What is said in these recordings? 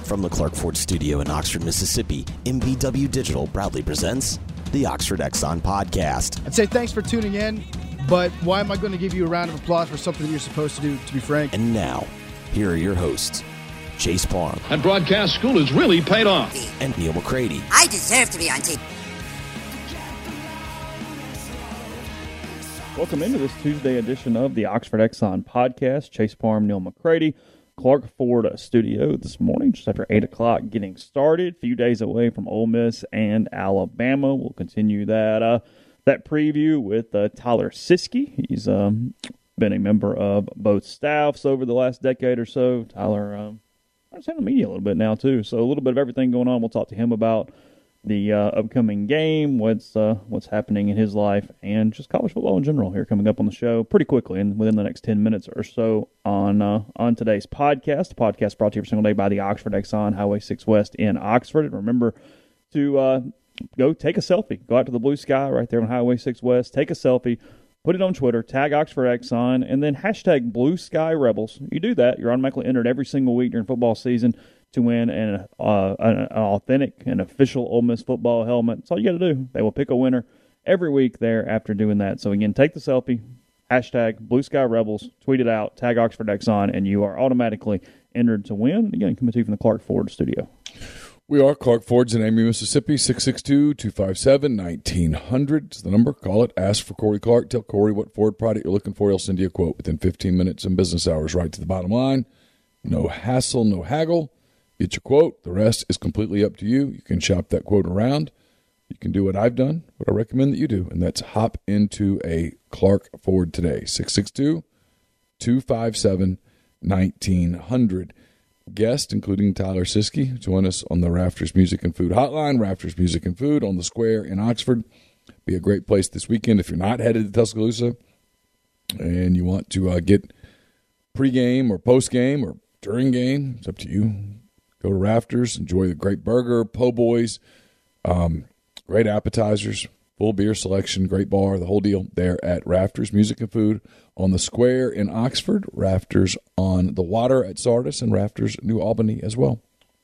From the Clark Ford Studio in Oxford, Mississippi, MVW Digital proudly presents the Oxford Exxon Podcast. I'd say thanks for tuning in, but why am I going to give you a round of applause for something that you're supposed to do, to be frank? And now, here are your hosts, Chase Parham. And broadcast school has really paid off. And Neil McCready. I deserve to be on TV. Welcome into this Tuesday edition of the Oxford Exxon Podcast. Chase Parham, Neil McCready, Clark Ford Studio this morning, just after 8 o'clock, getting started. A few days away from Ole Miss and Alabama. We'll continue that preview with Tyler Siskey. He's been a member of both staffs over the last decade or so. Tyler, I understand the media a little bit now, too. So a little bit of everything going on. We'll talk to him about the upcoming game, what's happening in his life, and just college football in general here coming up on the show pretty quickly and within the next 10 minutes or so on today's podcast. The podcast brought to you every single day by the Oxford Exxon, Highway 6 West in Oxford. And remember to go take a selfie. Go out to the blue sky right there on Highway 6 West. Take a selfie. Put it on Twitter. Tag Oxford Exxon. And then hashtag Blue Sky Rebels. You do that, you're automatically entered every single week during football season to win an authentic and official Ole Miss football helmet. That's all you got to do. They will pick a winner every week there after doing that. So, again, take the selfie, hashtag Blue Sky Rebels, tweet it out, tag Oxford Exxon, and you are automatically entered to win. Again, coming to you from the Clark Ford Studio. We are Clark Ford's in Amory, Mississippi, 662-257-1900. It's the number. Call it. Ask for Corey Clark. Tell Corey what Ford product you're looking for. He'll send you a quote within 15 minutes and business hours, right to the bottom line. No hassle, no haggle. Get your quote. The rest is completely up to you. You can shop that quote around. You can do what I've done, what I recommend that you do, and that's hop into a Clark Ford today. 662-257-1900. Guests, including Tyler Siskey, join us on the Rafters Music and Food Hotline. Rafters Music and Food on the Square in Oxford. Be a great place this weekend if you're not headed to Tuscaloosa and you want to get pregame or postgame or during game. It's up to you. Go to Rafters, enjoy the great burger, po' boys, great appetizers, full beer selection, great bar, the whole deal there at Rafters Music and Food on the Square in Oxford, Rafters on the Water at Sardis, and Rafters New Albany as well.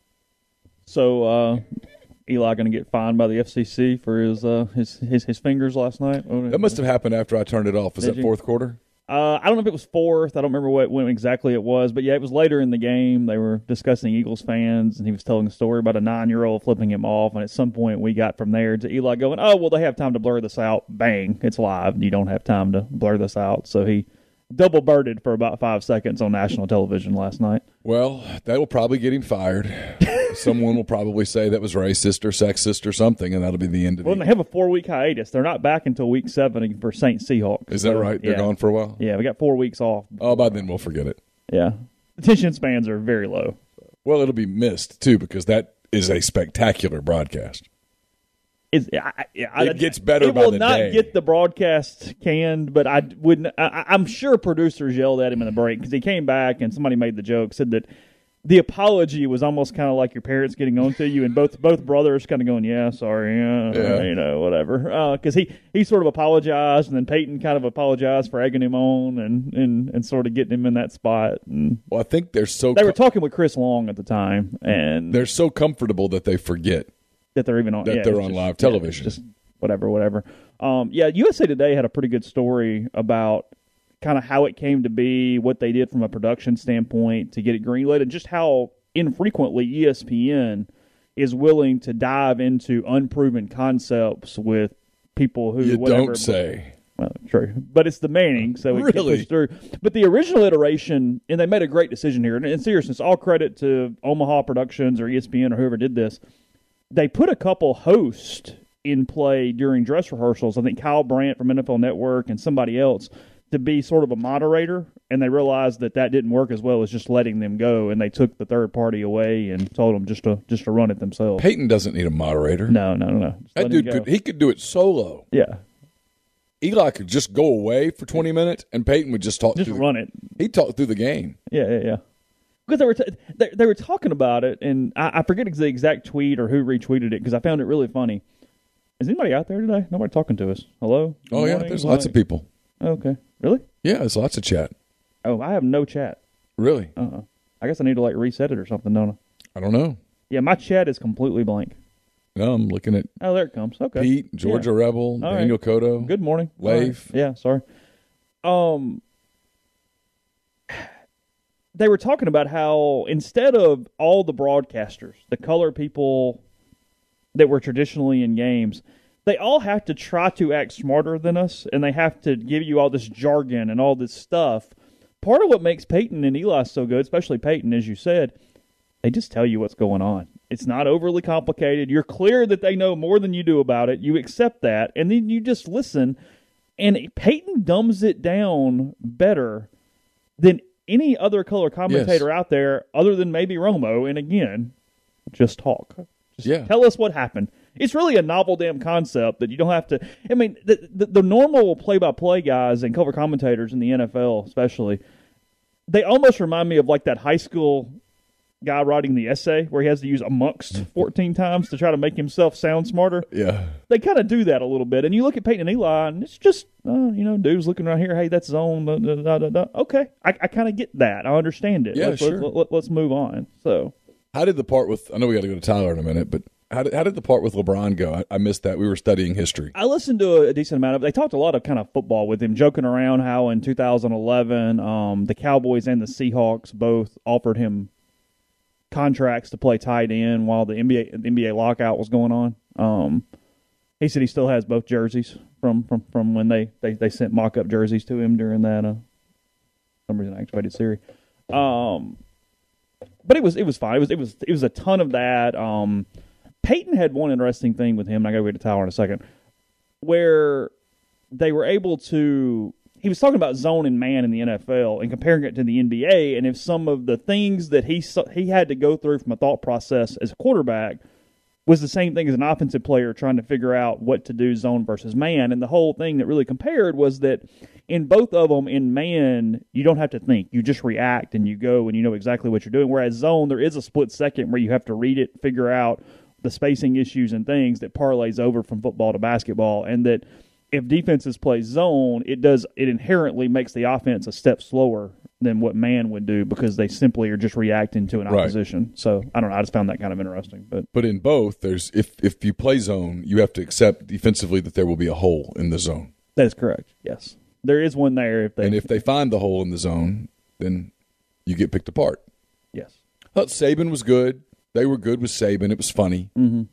So, Eli going to get fined by the FCC for his fingers last night? That must have happened after I turned it off. Was that fourth quarter? I don't know if it was fourth. I don't remember when exactly it was. But, yeah, it was later in the game. They were discussing Eagles fans, and he was telling a story about a 9-year-old flipping him off. And at some point we got from there to Eli going, oh, well, they have time to blur this out. Bang, it's live. You don't have time to blur this out. So he double-birded for about 5 seconds on national television last night. Well, that will probably get him fired. Someone will probably say that was racist or sexist or something, and that'll be the end of it. Well, they have a 4-week hiatus. They're not back until week 7 for St. Seahawks. Is that right? They're gone for a while? Yeah, we got 4 weeks off. Oh, by then we'll forget it. Yeah. Attention spans are very low. Well, it'll be missed, too, because that is a spectacular broadcast. It gets better by the day. It will not get the broadcast canned, but I'm sure producers yelled at him in the break because he came back and somebody made the joke, said that the apology was almost kind of like your parents getting on to you, and both brothers kind of going, yeah, sorry, whatever. Because he sort of apologized, and then Peyton kind of apologized for egging him on and sort of getting him in that spot. And well, I think they were talking with Chris Long at the time, and they're so comfortable that they forget that they're even on. They're on live television. Just whatever. USA Today had a pretty good story about kind of how it came to be, what they did from a production standpoint to get it greenlit, and just how infrequently ESPN is willing to dive into unproven concepts with people who don't say. Well, true, but it's the Manning, so it really pushed through. But the original iteration, and they made a great decision here. And in seriousness, all credit to Omaha Productions or ESPN or whoever did this. They put a couple hosts in play during dress rehearsals. I think Kyle Brandt from NFL Network and somebody else to be sort of a moderator, and they realized that didn't work as well as just letting them go, and they took the third party away and told them just to run it themselves. Peyton doesn't need a moderator. No. That dude he could do it solo. Yeah. Eli could just go away for 20 minutes, and Peyton would just run it. He'd talk through the game. Yeah. Because they were talking about it, and I forget the exact tweet or who retweeted it because I found it really funny. Is anybody out there today? Nobody talking to us. Hello? Good morning. There's lots of people. Okay. Really? Yeah, there's lots of chat. Oh, I have no chat. Really? I guess I need to reset it or something, don't I don't know. Yeah, my chat is completely blank. No, I'm looking at Oh, there it comes. Okay. Pete, Georgia Rebel, All Daniel right. Cotto. Good morning. Leif. All right. Yeah, sorry. They were talking about how instead of all the broadcasters, the color people that were traditionally in games, they all have to try to act smarter than us, and they have to give you all this jargon and all this stuff. Part of what makes Peyton and Eli so good, especially Peyton, as you said, they just tell you what's going on. It's not overly complicated. You're clear that they know more than you do about it. You accept that, and then you just listen. And Peyton dumbs it down better than any other color commentator out there other than maybe Romo. And again, just talk. Just tell us what happened. It's really a novel damn concept that you don't have to. I mean, the normal play-by-play guys and color commentators in the NFL especially, they almost remind me of like that high school guy writing the essay where he has to use amongst 14 times to try to make himself sound smarter. Yeah. They kind of do that a little bit. And you look at Peyton and Eli, and it's just, dude's looking right here. Hey, that's zone. Okay. I kind of get that. I understand it. Yeah, Let's move on. So, how did the part with, I know we got to go to Tyler in a minute, but how did the part with LeBron go? I missed that. We were studying history. I listened to a decent amount of it. They talked a lot of kind of football with him, joking around how in 2011, the Cowboys and the Seahawks both offered him contracts to play tight end while the NBA lockout was going on. He said he still has both jerseys from when they sent mock-up jerseys to him during that some reason activated series. But it was fine. It was a ton of that. Peyton had one interesting thing with him, and I got to go to Tyler in a second, where they were able to. He was talking about zone and man in the NFL and comparing it to the NBA, and if some of the things that he had to go through from a thought process as a quarterback was the same thing as an offensive player trying to figure out what to do zone versus man. And the whole thing that really compared was that in both of them, in man, you don't have to think. You just react and you go and you know exactly what you're doing. Whereas zone, there is a split second where you have to read it, figure out the spacing issues and things that parlays over from football to basketball, and that if defenses play zone, it inherently makes the offense a step slower than what man would do because they simply are just reacting to an opposition. Right. So I don't know. I just found that kind of interesting. But in both, there's if you play zone, you have to accept defensively that there will be a hole in the zone. That is correct. Yes, there is one there. If they find the hole in the zone, then you get picked apart. Yes. I thought Saban was good. They were good with Saban. It was funny. Mm-hmm.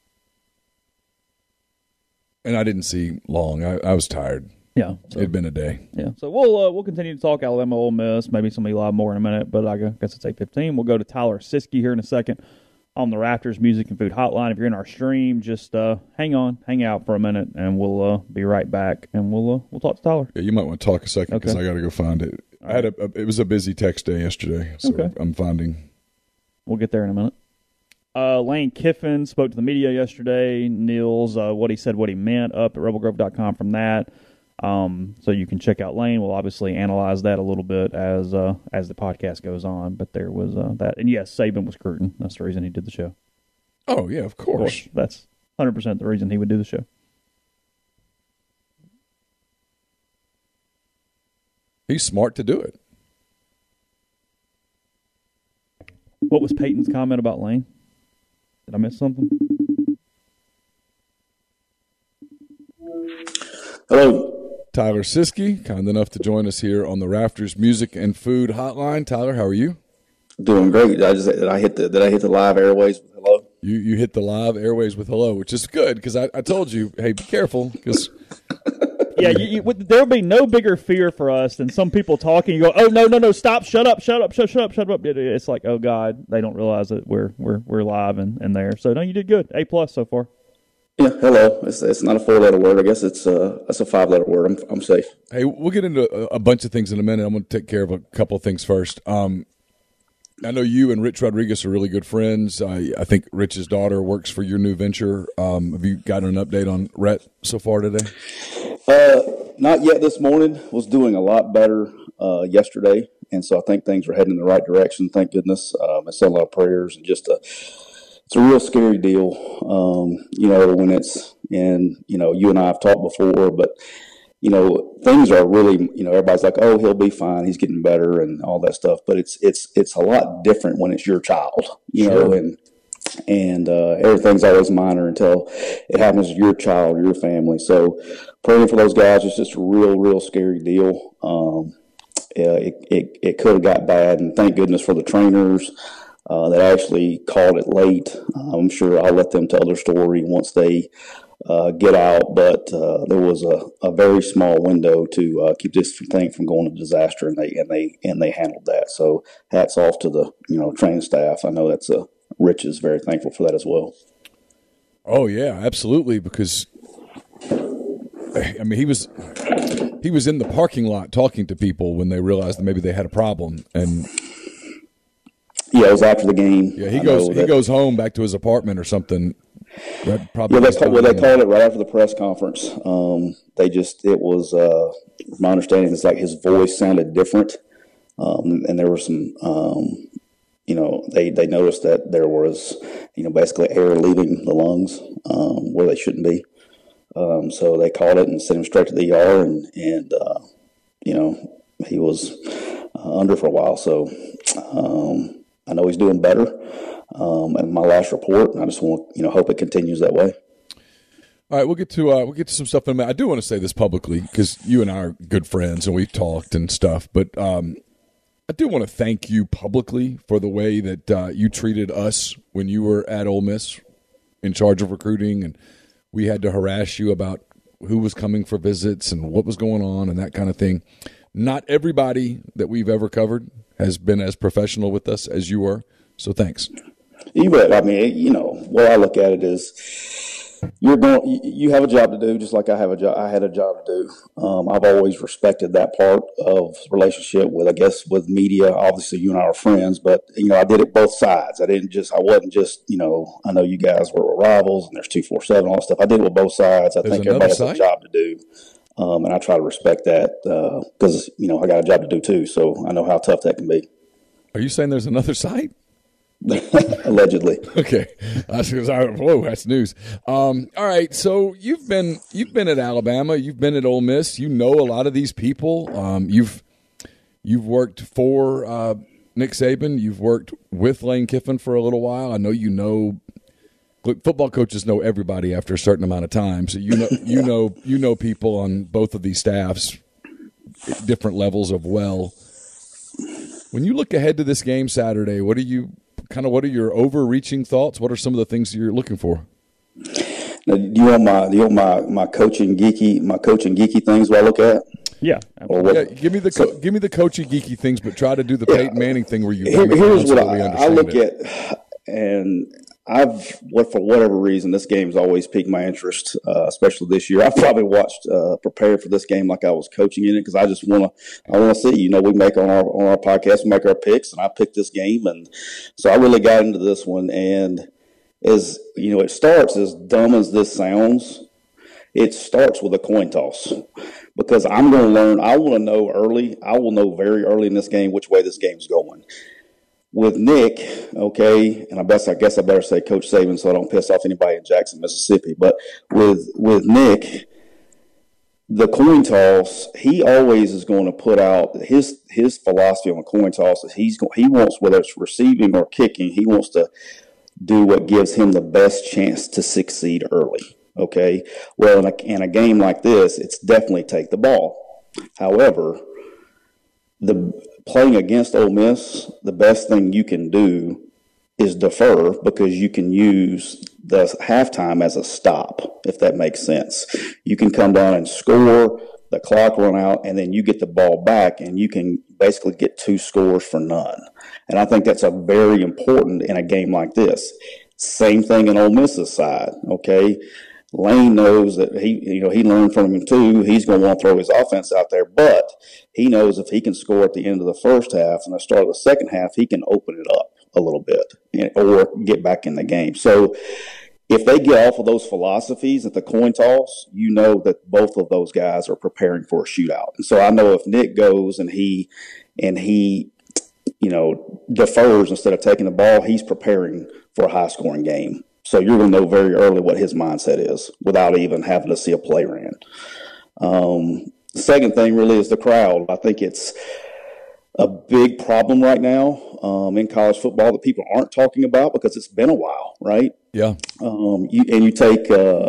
And I didn't see long. I was tired. Yeah, so, it'd been a day. Yeah, so we'll continue to talk Alabama, Ole Miss, maybe some Eli more in a minute, but I guess it's 8:15. We'll go to Tyler Siskey here in a second on the Raptors Music and Food Hotline. If you're in our stream, just hang out for a minute, and we'll be right back, and we'll talk to Tyler. Yeah, you might want to talk a second because I got to go find it. Right. It was a busy text day yesterday, so I'm finding. We'll get there in a minute. Lane Kiffin spoke to the media yesterday. Niels, what he said, what he meant, up at rebelgrove.com from that. So you can check out Lane. We'll obviously analyze that a little bit as the podcast goes on. But there was that. And yes, Saban was Cruton. That's the reason he did the show. Oh, yeah, of course. That's 100% the reason he would do the show. He's smart to do it. What was Peyton's comment about Lane? Did I miss something? Hello. Tyler Siskey, kind enough to join us here on the Raptors Music and Food Hotline. Tyler, how are you? Doing great. Did I hit the live airways with hello? You hit the live airways with hello, which is good because I told you, hey, be careful because. Yeah, there'll be no bigger fear for us than some people talking. You go, oh no, stop, shut up. It's like, oh God, they don't realize that we're live and there. So no, you did good. A+ so far. Yeah, hello. It's not a 4-letter word. I guess it's a 5-letter word. I'm safe. Hey, we'll get into a bunch of things in a minute. I'm going to take care of a couple of things first. I know you and Rich Rodriguez are really good friends. I think Rich's daughter works for your new venture. Have you gotten an update on Rhett so far today? Not yet this morning. Was doing a lot better yesterday, and so I think things are heading in the right direction. Thank goodness. I said a lot of prayers, and it's a real scary deal. When it's, and you and I have talked before, but things are really, everybody's like, oh, he'll be fine, he's getting better and all that stuff. But it's a lot different when it's your child, and everything's always minor until it happens to your child or your family. So praying for those guys is just a real, real scary deal. It could have got bad, and thank goodness for the trainers that actually called it late. I'm sure I'll let them tell their story once they get out, but there was a very small window to keep this thing from going to disaster, and they handled that. So hats off to the training staff. I know that's Rich is very thankful for that as well. Oh yeah, absolutely. Because I mean, he was in the parking lot talking to people when they realized that maybe they had a problem, and yeah, it was after the game. Yeah, he goes home back to his apartment or something. Right, probably. Yeah, they called it right after the press conference. It was my understanding is like his voice sounded different, and there were some. They noticed that there was, basically air leaving the lungs where they shouldn't be. So they called it and sent him straight to the ER, and he was under for a while. So I know he's doing better. And my last report, and I just want hope it continues that way. All right, we'll get to some stuff in a minute. I do want to say this publicly because you and I are good friends and we've talked and stuff, but I do want to thank you publicly for the way that you treated us when you were at Ole Miss in charge of recruiting, and we had to harass you about who was coming for visits and what was going on and that kind of thing. Not everybody that we've ever covered has been as professional with us as you were, so thanks. You bet. I mean, what I look at it is you have a job to do, just like I had a job to do. I've always respected that part of the relationship with media. Obviously, you and I are friends, but I did it both sides. I wasn't just I know you guys were rivals and there's 247 all that stuff. I did it with both sides. There's think everybody has a job to do, and I try to respect that because I got a job to do too. So I know how tough that can be. Are you saying there's another site? Allegedly. Okay. Whoa, that's news. All right. So you've been at Alabama. You've been at Ole Miss. You know a lot of these people. You've worked for Nick Saban. You've worked with Lane Kiffin for a little while. I know Look, football coaches know everybody after a certain amount of time. So you know people on both of these staffs, at different levels of well. When you look ahead to this game Saturday, what are your overreaching thoughts? What are some of the things you're looking for? Now, do you want my coaching geeky things what I look at? Yeah, give me the coaching geeky things, but try to do the Peyton Manning thing where you. Here's what I look at, and for whatever reason, this game's always piqued my interest, especially this year. I've probably watched, prepared for this game like I was coaching in it because I just want to see. We make on our podcast, we make our picks, and I picked this game, and so I really got into this one. And as it starts, as dumb as this sounds, it starts with a coin toss because I'm going to learn. I want to know early. I will know very early in this game which way this game's going. With Nick, okay, and I guess I better say Coach Saban so I don't piss off anybody in Jackson, Mississippi. But with Nick, the coin toss, he always is going to put out his philosophy on the coin toss is he wants, whether it's receiving or kicking, he wants to do what gives him the best chance to succeed early. Okay, well, in a game like this, it's definitely take the ball. However, playing against Ole Miss, the best thing you can do is defer because you can use the halftime as a stop, if that makes sense. You can come down and score, the clock run out, and then you get the ball back, and you can basically get 2 scores for none. And I think that's a very important in a game like this. Same thing in Ole Miss's side, okay? Lane knows that he learned from him too. He's going to want to throw his offense out there, but he knows if he can score at the end of the first half and the start of the second half, he can open it up a little bit or get back in the game. So if they get off of those philosophies at the coin toss, you know that both of those guys are preparing for a shootout. And so I know if Nick goes and he defers instead of taking the ball, he's preparing for a high-scoring game. So you're going to know very early what his mindset is without even having to see a play ran. The second thing really is the crowd. I think it's a big problem right now in college football that people aren't talking about because it's been a while, right? Yeah. You take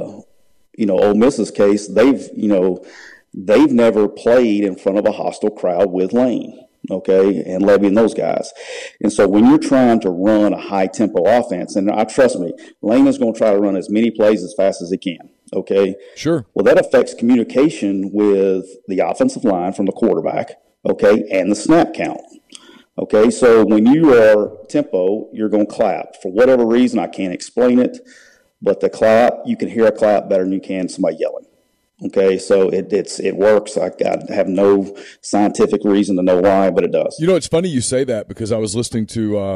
Ole Miss's case. They've never played in front of a hostile crowd with Lane. Okay, and Levy and those guys. And so when you're trying to run a high-tempo offense, and trust me, Lane is going to try to run as many plays as fast as he can, okay? Sure. Well, that affects communication with the offensive line from the quarterback, okay, and the snap count. Okay, so when you are tempo, you're going to clap. For whatever reason, I can't explain it, but the clap, you can hear a clap better than you can somebody yelling. Okay, so it works. I have no scientific reason to know why, but it does. You know, it's funny you say that because I was listening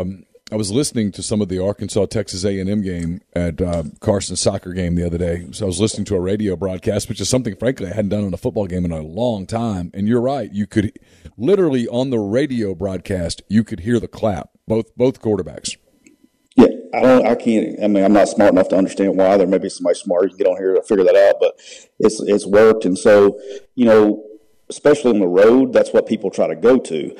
to some of the Arkansas Texas A&M game at Carson's soccer game the other day. So I was listening to a radio broadcast, which is something, frankly, I hadn't done in a football game in a long time. And you're right, you could literally on the radio broadcast you could hear the clap, both quarterbacks. Yeah, I'm not smart enough to understand why. There may be somebody smart who can get on here to figure that out, but it's worked. And so, especially on the road, that's what people try to go to.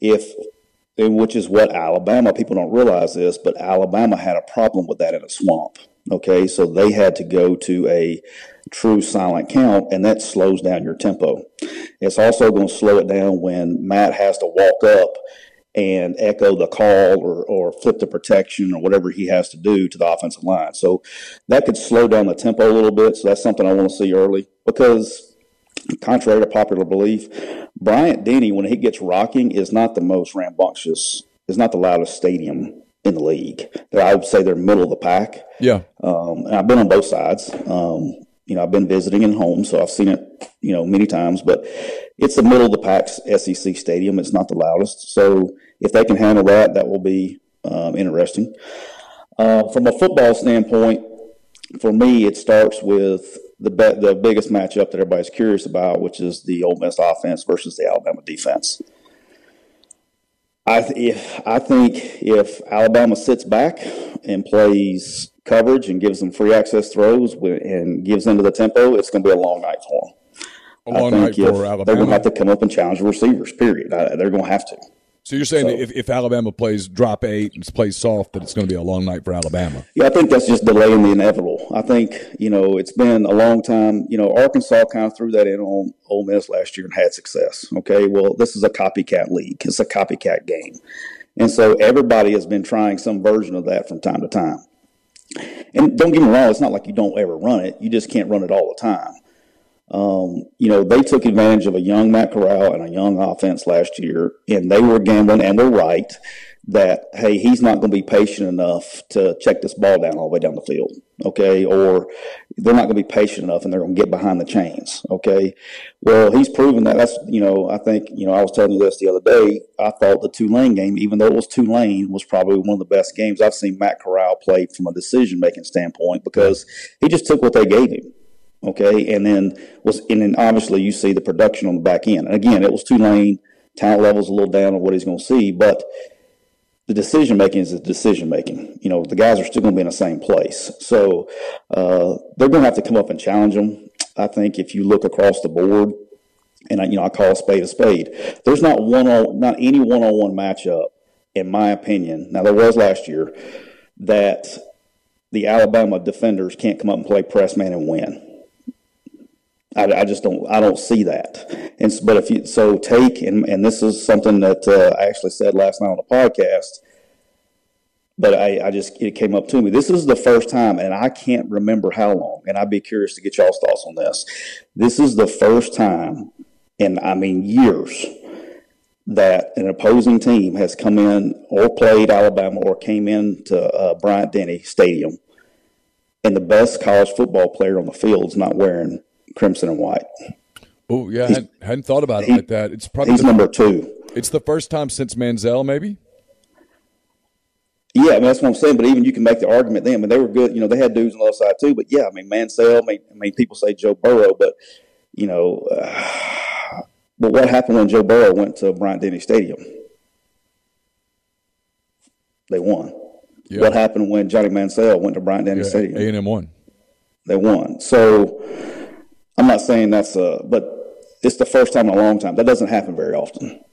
Which is what Alabama, people don't realize this, but Alabama had a problem with that in a swamp. Okay, so they had to go to a true silent count, and that slows down your tempo. It's also going to slow it down when Matt has to walk up and echo the call or flip the protection or whatever he has to do to the offensive line. So that could slow down the tempo a little bit. So that's something I want to see early because, contrary to popular belief, Bryant Denny, when he gets rocking, is not the most rambunctious, is not the loudest stadium in the league. I would say they're middle of the pack. Yeah. And I've been on both sides. I've been visiting in home, so I've seen it, many times, but it's the middle of the pack SEC stadium. It's not the loudest. So if they can handle that, that will be interesting. From a football standpoint, for me, it starts with the biggest matchup that everybody's curious about, which is the Ole Miss offense versus the Alabama defense. I think if Alabama sits back and plays coverage and gives them free access throws and gives into the tempo, it's going to be a long night for them. A long night for Alabama. They're going to have to come up and challenge the receivers, period. They're going to have to. So you're saying that if Alabama plays drop 8 and plays soft, that it's going to be a long night for Alabama? Yeah, I think that's just delaying the inevitable. I think, it's been a long time. Arkansas kind of threw that in on Ole Miss last year and had success. Okay, well, this is a copycat league. It's a copycat game. And so everybody has been trying some version of that from time to time. And don't get me wrong, it's not like you don't ever run it. You just can't run it all the time. They took advantage of a young Matt Corral and a young offense last year, and they were gambling, and they're right, that, hey, he's not going to be patient enough to check this ball down all the way down the field, okay? Or they're not going to be patient enough, and they're going to get behind the chains, okay? Well, he's proven that. That's, I think, I was telling you this the other day. I thought the Tulane game, even though it was Tulane, was probably one of the best games I've seen Matt Corral play from a decision-making standpoint because he just took what they gave him. Okay, and then obviously you see the production on the back end. And again, it was Tulane, talent level's a little down on what he's going to see, but the decision making is the decision making. The guys are still going to be in the same place, so they're going to have to come up and challenge them. I think if you look across the board, and I call a spade a spade. There's not any one-on-one matchup, in my opinion. Now there was last year that the Alabama defenders can't come up and play press man and win. I just don't see that. But if you take and this is something that I actually said last night on the podcast, but it came up to me. This is the first time, and I can't remember how long, and I'd be curious to get y'all's thoughts on this. This is the first time in years that an opposing team has come in or played Alabama or came into Bryant Denny Stadium, and the best college football player on the field is not wearing crimson and white. Oh, yeah, I hadn't thought about it like that. It's probably he's number 2. It's the first time since Manziel, maybe? Yeah, that's what I'm saying. But even you can make the argument then. They were good. They had dudes on the other side too. But yeah, Manziel. People say Joe Burrow, but but what happened when Joe Burrow went to Bryant Denny Stadium? They won. Yeah. What happened when Johnny Manziel went to Bryant Denny Stadium? A&M won. They won. So I'm not saying but it's the first time in a long time. That doesn't happen very often.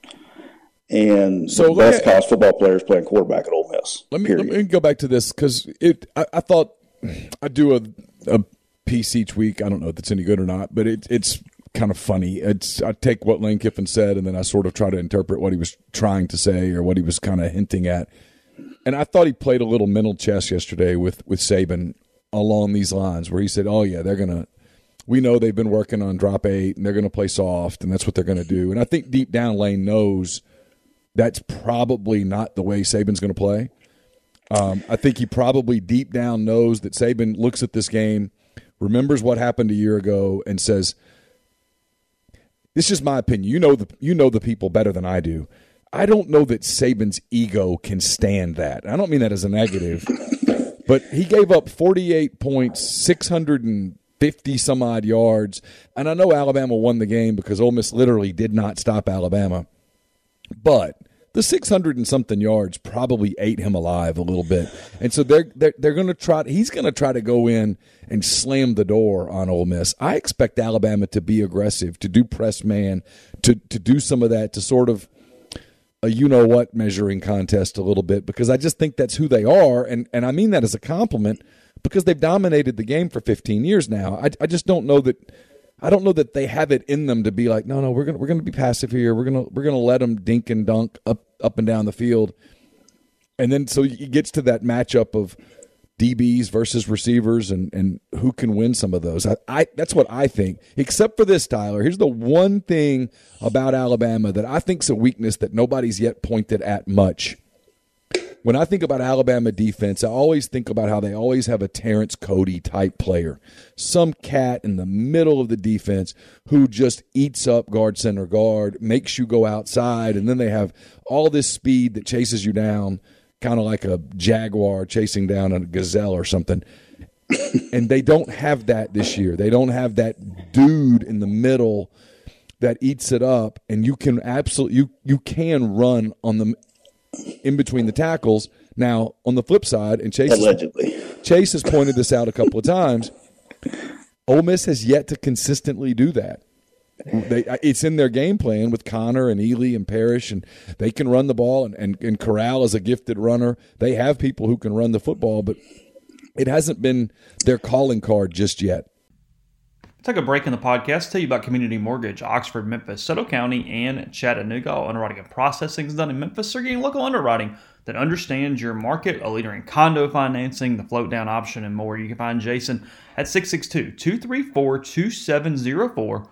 And so the best college football players playing quarterback at Ole Miss. Let me go back to this because I thought I do a piece each week. I don't know if it's any good or not, but it's kind of funny. I take what Lane Kiffin said and then I sort of try to interpret what he was trying to say or what he was kind of hinting at. And I thought he played a little mental chess yesterday with Saban along these lines where he said, oh, yeah, we know they've been working on drop 8 and they're going to play soft and that's what they're going to do. And I think deep down Lane knows that's probably not the way Saban's going to play. I think he probably deep down knows that Saban looks at this game, remembers what happened a year ago, and says, "This is my opinion. You know the people better than I do. I don't know that Saban's ego can stand that. I don't mean that as a negative, but he gave up 48 points, 650 some odd yards, and I know Alabama won the game because Ole Miss literally did not stop Alabama, but." The 600 and something yards probably ate him alive a little bit. And so they're going to try. He's going to try to go in and slam the door on Ole Miss. I expect Alabama to be aggressive, to do press man, to do some of that, to sort of a you-know-what measuring contest a little bit because I just think that's who they are. And I mean that as a compliment because they've dominated the game for 15 years now. I just don't know that. I don't know that they have it in them to be like, no, we're gonna be passive here. We're gonna let them dink and dunk up and down the field, and then so it gets to that matchup of DBs versus receivers and who can win some of those. That's what I think. Except for this, Tyler. Here's the one thing about Alabama that I think is a weakness that nobody's yet pointed at much. When I think about Alabama defense, I always think about how they always have a Terrence Cody type player. Some cat in the middle of the defense who just eats up guard, center, guard, makes you go outside, and then they have all this speed that chases you down, kind of like a jaguar chasing down a gazelle or something. And they don't have that this year. They don't have that dude in the middle that eats it up, and you can absolutely you can run on the in between the tackles. Now, on the flip side, and Chase has pointed this out a couple of times, Ole Miss has yet to consistently do that. It's in their game plan with Connor and Ely and Parrish, and they can run the ball, and Corral is a gifted runner. They have people who can run the football, but it hasn't been their calling card just yet. Take a break in the podcast, tell you about Community Mortgage, Oxford, Memphis, Soto County, and Chattanooga. All underwriting and processing is done in Memphis. They're getting local underwriting that understands your market, a leader in condo financing, the float down option, and more. You can find Jason at 662-234-2704 or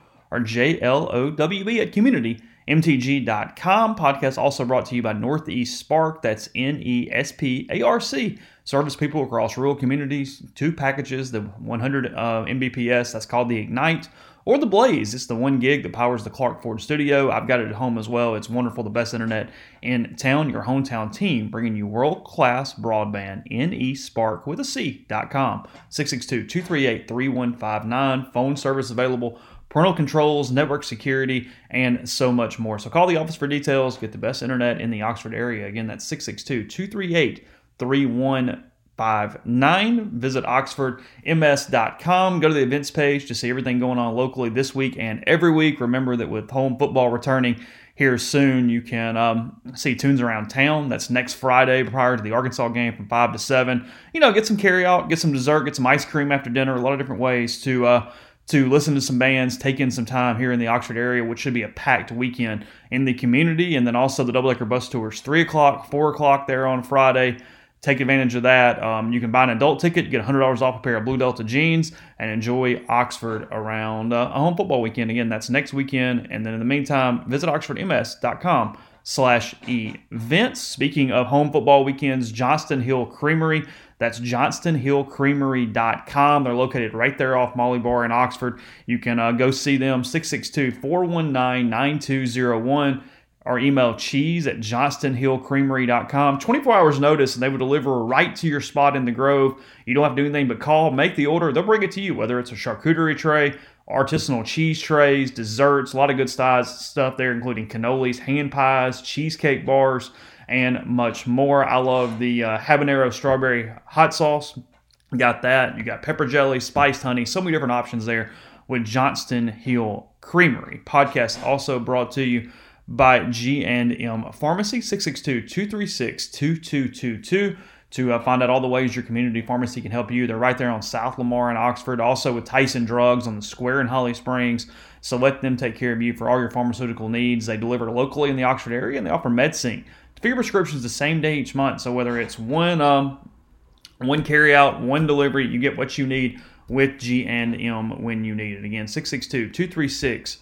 JLOWE at communitymtg.com. Podcast also brought to you by Northeast Spark. That's NESPARC. Service people across rural communities. 2 packages, the 100 Mbps, that's called the Ignite, or the Blaze. It's the 1 gig that powers the Clark Ford studio. I've got it at home as well. It's wonderful, the best internet in town. Your hometown team bringing you world-class broadband. NESpark with a C.com. 662-238-3159. Phone service available. Parental controls, network security, and so much more. So call the office for details. Get the best internet in the Oxford area. Again, that's 662-238-3159. Visit oxfordms.com. Go to the events page to see everything going on locally this week and every week. Remember that with home football returning here soon, you can see Tunes Around Town. That's next Friday prior to the Arkansas game from 5 to 7. Get some carry out, get some dessert, get some ice cream after dinner. A lot of different ways to listen to some bands, take in some time here in the Oxford area, which should be a packed weekend in the community. And then also the double-decker bus tours, 3 o'clock, 4 o'clock there on Friday. Take advantage of that. You can buy an adult ticket, get $100 off a pair of Blue Delta jeans, and enjoy Oxford around a home football weekend. Again, that's next weekend. And then in the meantime, visit oxfordms.com/events. Speaking of home football weekends, Johnston Hill Creamery. That's johnstonhillcreamery.com. They're located right there off Molly Bar in Oxford. You can go see them, 662-419-9201, or email cheese@johnstonhillcreamery.com. 24 hours notice, and they will deliver right to your spot in the Grove. You don't have to do anything but call, make the order. They'll bring it to you, whether it's a charcuterie tray, artisanal cheese trays, desserts, a lot of good stuff there, including cannolis, hand pies, cheesecake bars, and much more. I love the habanero strawberry hot sauce. You got that. You got pepper jelly, spiced honey, so many different options there with Johnston Hill Creamery. Podcast also brought to you by G&M Pharmacy, 662-236-2222. To find out all the ways your community pharmacy can help you. They're right there on South Lamar in Oxford, also with Tyson Drugs on the Square in Holly Springs. So let them take care of you for all your pharmaceutical needs. They deliver locally in the Oxford area, and they offer MedSync for your prescriptions the same day each month. So whether it's one carry out, one delivery, you get what you need with G&M when you need it. Again, 662-236-2222.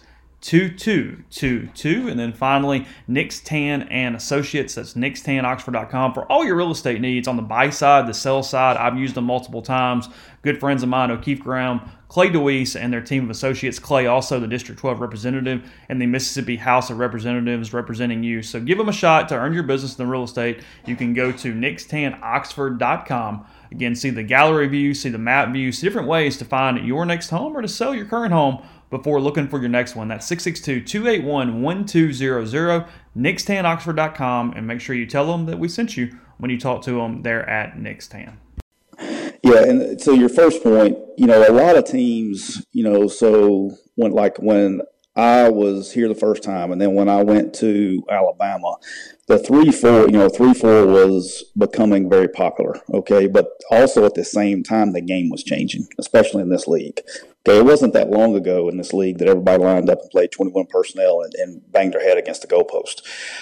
And then finally, Nick's Tan and Associates. That's nickstanoxford.com for all your real estate needs on the buy side, the sell side. I've used them multiple times. Good friends of mine, O'Keefe Graham, Clay DeWeese, and their team of associates. Clay, also the District 12 representative and the Mississippi House of Representatives representing you. So give them a shot to earn your business in the real estate. You can go to nickstanoxford.com. Again, see the gallery view, see the map view, see different ways to find your next home or to sell your current home before looking for your next one. That's 662-281-1200, nickstanoxford.com, and make sure you tell them that we sent you when you talk to them there at Nick's Tan. Yeah, and so your first point, a lot of teams, so when I was here the first time, and then when I went to Alabama, the 3-4, 3-4 was becoming very popular, okay? But also at the same time, the game was changing, especially in this league. Okay, it wasn't that long ago in this league that everybody lined up and played 21 personnel and banged their head against the goalpost.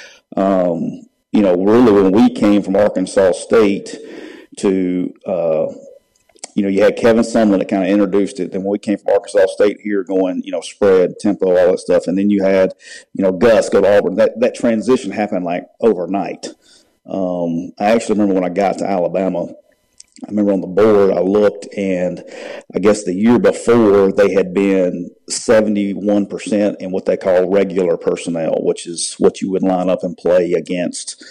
Really when we came from Arkansas State to you had Kevin Sumlin that kind of introduced it. Then when we came from Arkansas State here going, spread, tempo, all that stuff. And then you had, Gus go to Auburn. That transition happened like overnight. I actually remember when I got to Alabama, I remember on the board I looked, and I guess the year before they had been 71% in what they call regular personnel, which is what you would line up and play against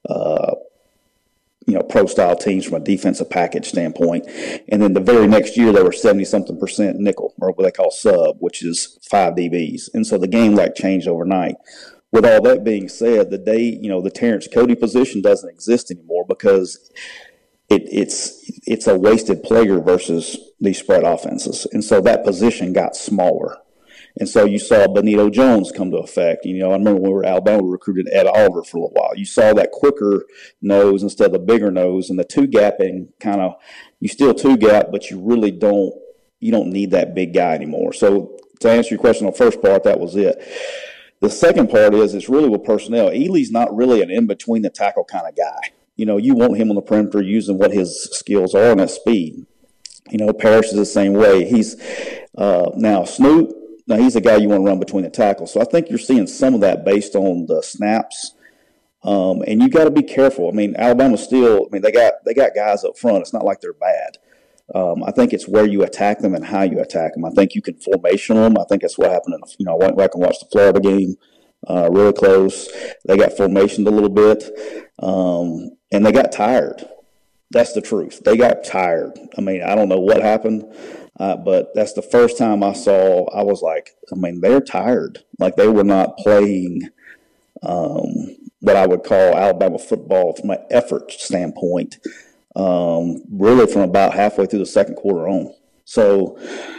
pro-style teams from a defensive package standpoint. And then the very next year, they were 70-something% nickel, or what they call sub, which is 5 DBs. And so the game changed overnight. With all that being said, the Terrence Cody position doesn't exist anymore because it's a wasted player versus these spread offenses. And so that position got smaller. And so you saw Benito Jones come to effect. I remember when we were at Alabama, we recruited Ed Oliver for a little while. You saw that quicker nose instead of the bigger nose, and the two-gapping you still two-gap, but you really don't need that big guy anymore. So to answer your question on the first part, that was it. The second part is it's really with personnel. Ely's not really an in-between the tackle kind of guy. You want him on the perimeter using what his skills are and his speed. Parrish is the same way. He's now Snoop. Now, he's a guy you want to run between the tackles. So I think you're seeing some of that based on the snaps. And you got to be careful. Alabama still, they got guys up front. It's not like they're bad. I think it's where you attack them and how you attack them. I think you can formation them. I think that's what happened I went back and watched the Florida game, really close. They got formationed a little bit, and they got tired. That's the truth. They got tired. I don't know what happened. But that's the first time I was like, they're tired. Like they were not playing what I would call Alabama football from an effort standpoint, really from about halfway through the second quarter on. So,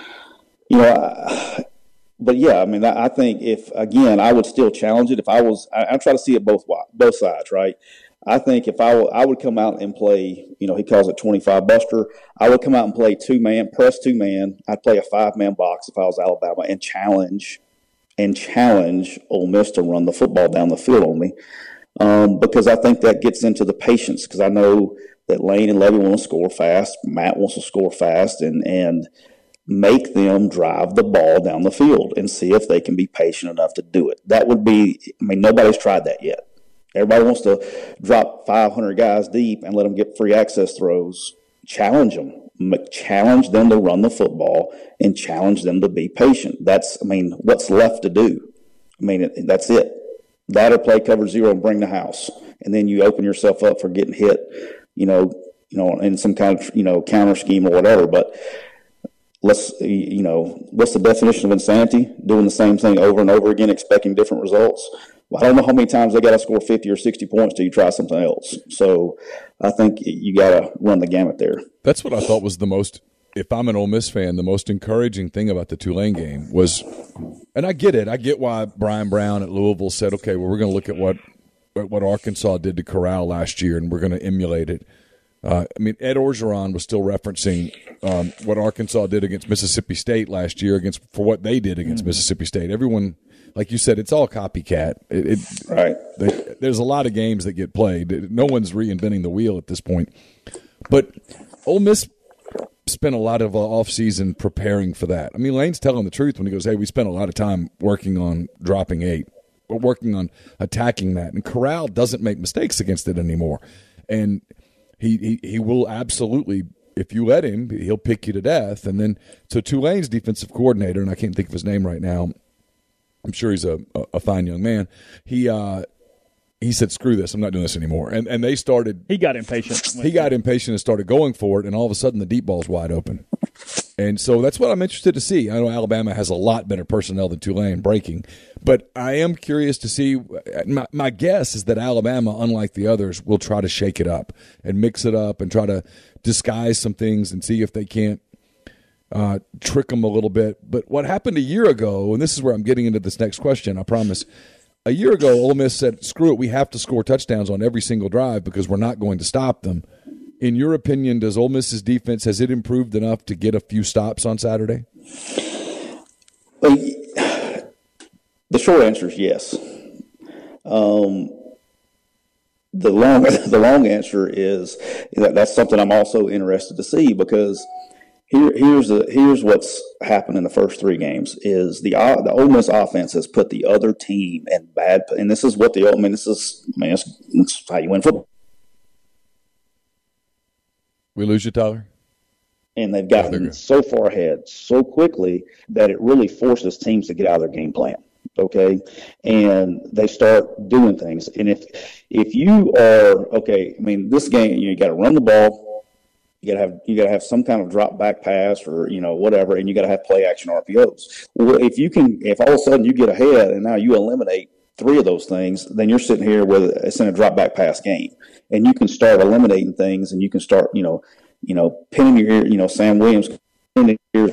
I think I would still challenge it. I try to see it both sides, right? I think if I would come out and play, he calls it 25 buster. I would come out and play press 2-man. I'd play a 5-man box if I was Alabama and challenge Ole Miss to run the football down the field on me. Because I think that gets into the patience, because I know that Lane and Levy want to score fast. Matt wants to score fast and make them drive the ball down the field and see if they can be patient enough to do it. That would be, nobody's tried that yet. Everybody wants to drop 500 guys deep and let them get free access throws. Challenge them. Challenge them to run the football and challenge them to be patient. That's, what's left to do? That's it. That or play cover 0 and bring the house. And then you open yourself up for getting hit, in some kind of, counter scheme or whatever. But what's the definition of insanity? Doing the same thing over and over again, expecting different results. Well, I don't know how many times they got to score 50 or 60 points till you try something else. So I think you got to run the gamut there. That's what I thought was the most if I'm an Ole Miss fan, the most encouraging thing about the Tulane game was, and I get it. I get why Brian Brown at Louisville said, okay, well, we're going to look at what Arkansas did to Corral last year, and we're going to emulate it. I mean, Ed Orgeron was still referencing what Arkansas did against Mississippi State last year for what they did against Mississippi State. Everyone, like you said, it's all copycat. Right. There's a lot of games that get played. No one's reinventing the wheel at this point. But Ole Miss spent a lot of offseason preparing for that. I mean, Lane's telling the truth when he goes, hey, we spent a lot of time working on dropping 8, or working on attacking that. And Corral doesn't make mistakes against it anymore. And he will absolutely, if you let him, he'll pick you to death. And then, so Tulane's defensive coordinator, and I can't think of his name right now, I'm sure he's a fine young man, he said, screw this, I'm not doing this anymore. And they started. He got impatient. He got impatient and started going for it, and all of a sudden the deep ball's wide open. And so that's what I'm interested to see. I know Alabama has a lot better personnel than Tulane breaking, but I am curious to see. My guess is that Alabama, unlike the others, will try to shake it up and mix it up and try to disguise some things and see if they can't trick them a little bit. But what happened a year ago, and this is where I'm getting into this next question, I promise. A year ago, Ole Miss said, screw it, we have to score touchdowns on every single drive because we're not going to stop them. In your opinion, does Ole Miss's defense, has it improved enough to get a few stops on Saturday? Well, the short answer is yes. The long answer is that's something I'm also interested to see, because here's what's happened in the first 3 games is the Ole Miss offense has put the other team in bad, and this is what it's how you win football. We lose you, Tyler? And they've gotten so far ahead so quickly that it really forces teams to get out of their game plan. Okay, and they start doing things. And if you are this game, you got to run the ball. You gotta have some kind of drop back pass or whatever, and you gotta have play action RPOs. Well, if all of a sudden you get ahead and now you eliminate 3 of those things, then you're sitting here with it's in a drop back pass game, and you can start eliminating things, and you can start pinning your ear. Sam Williams pinning your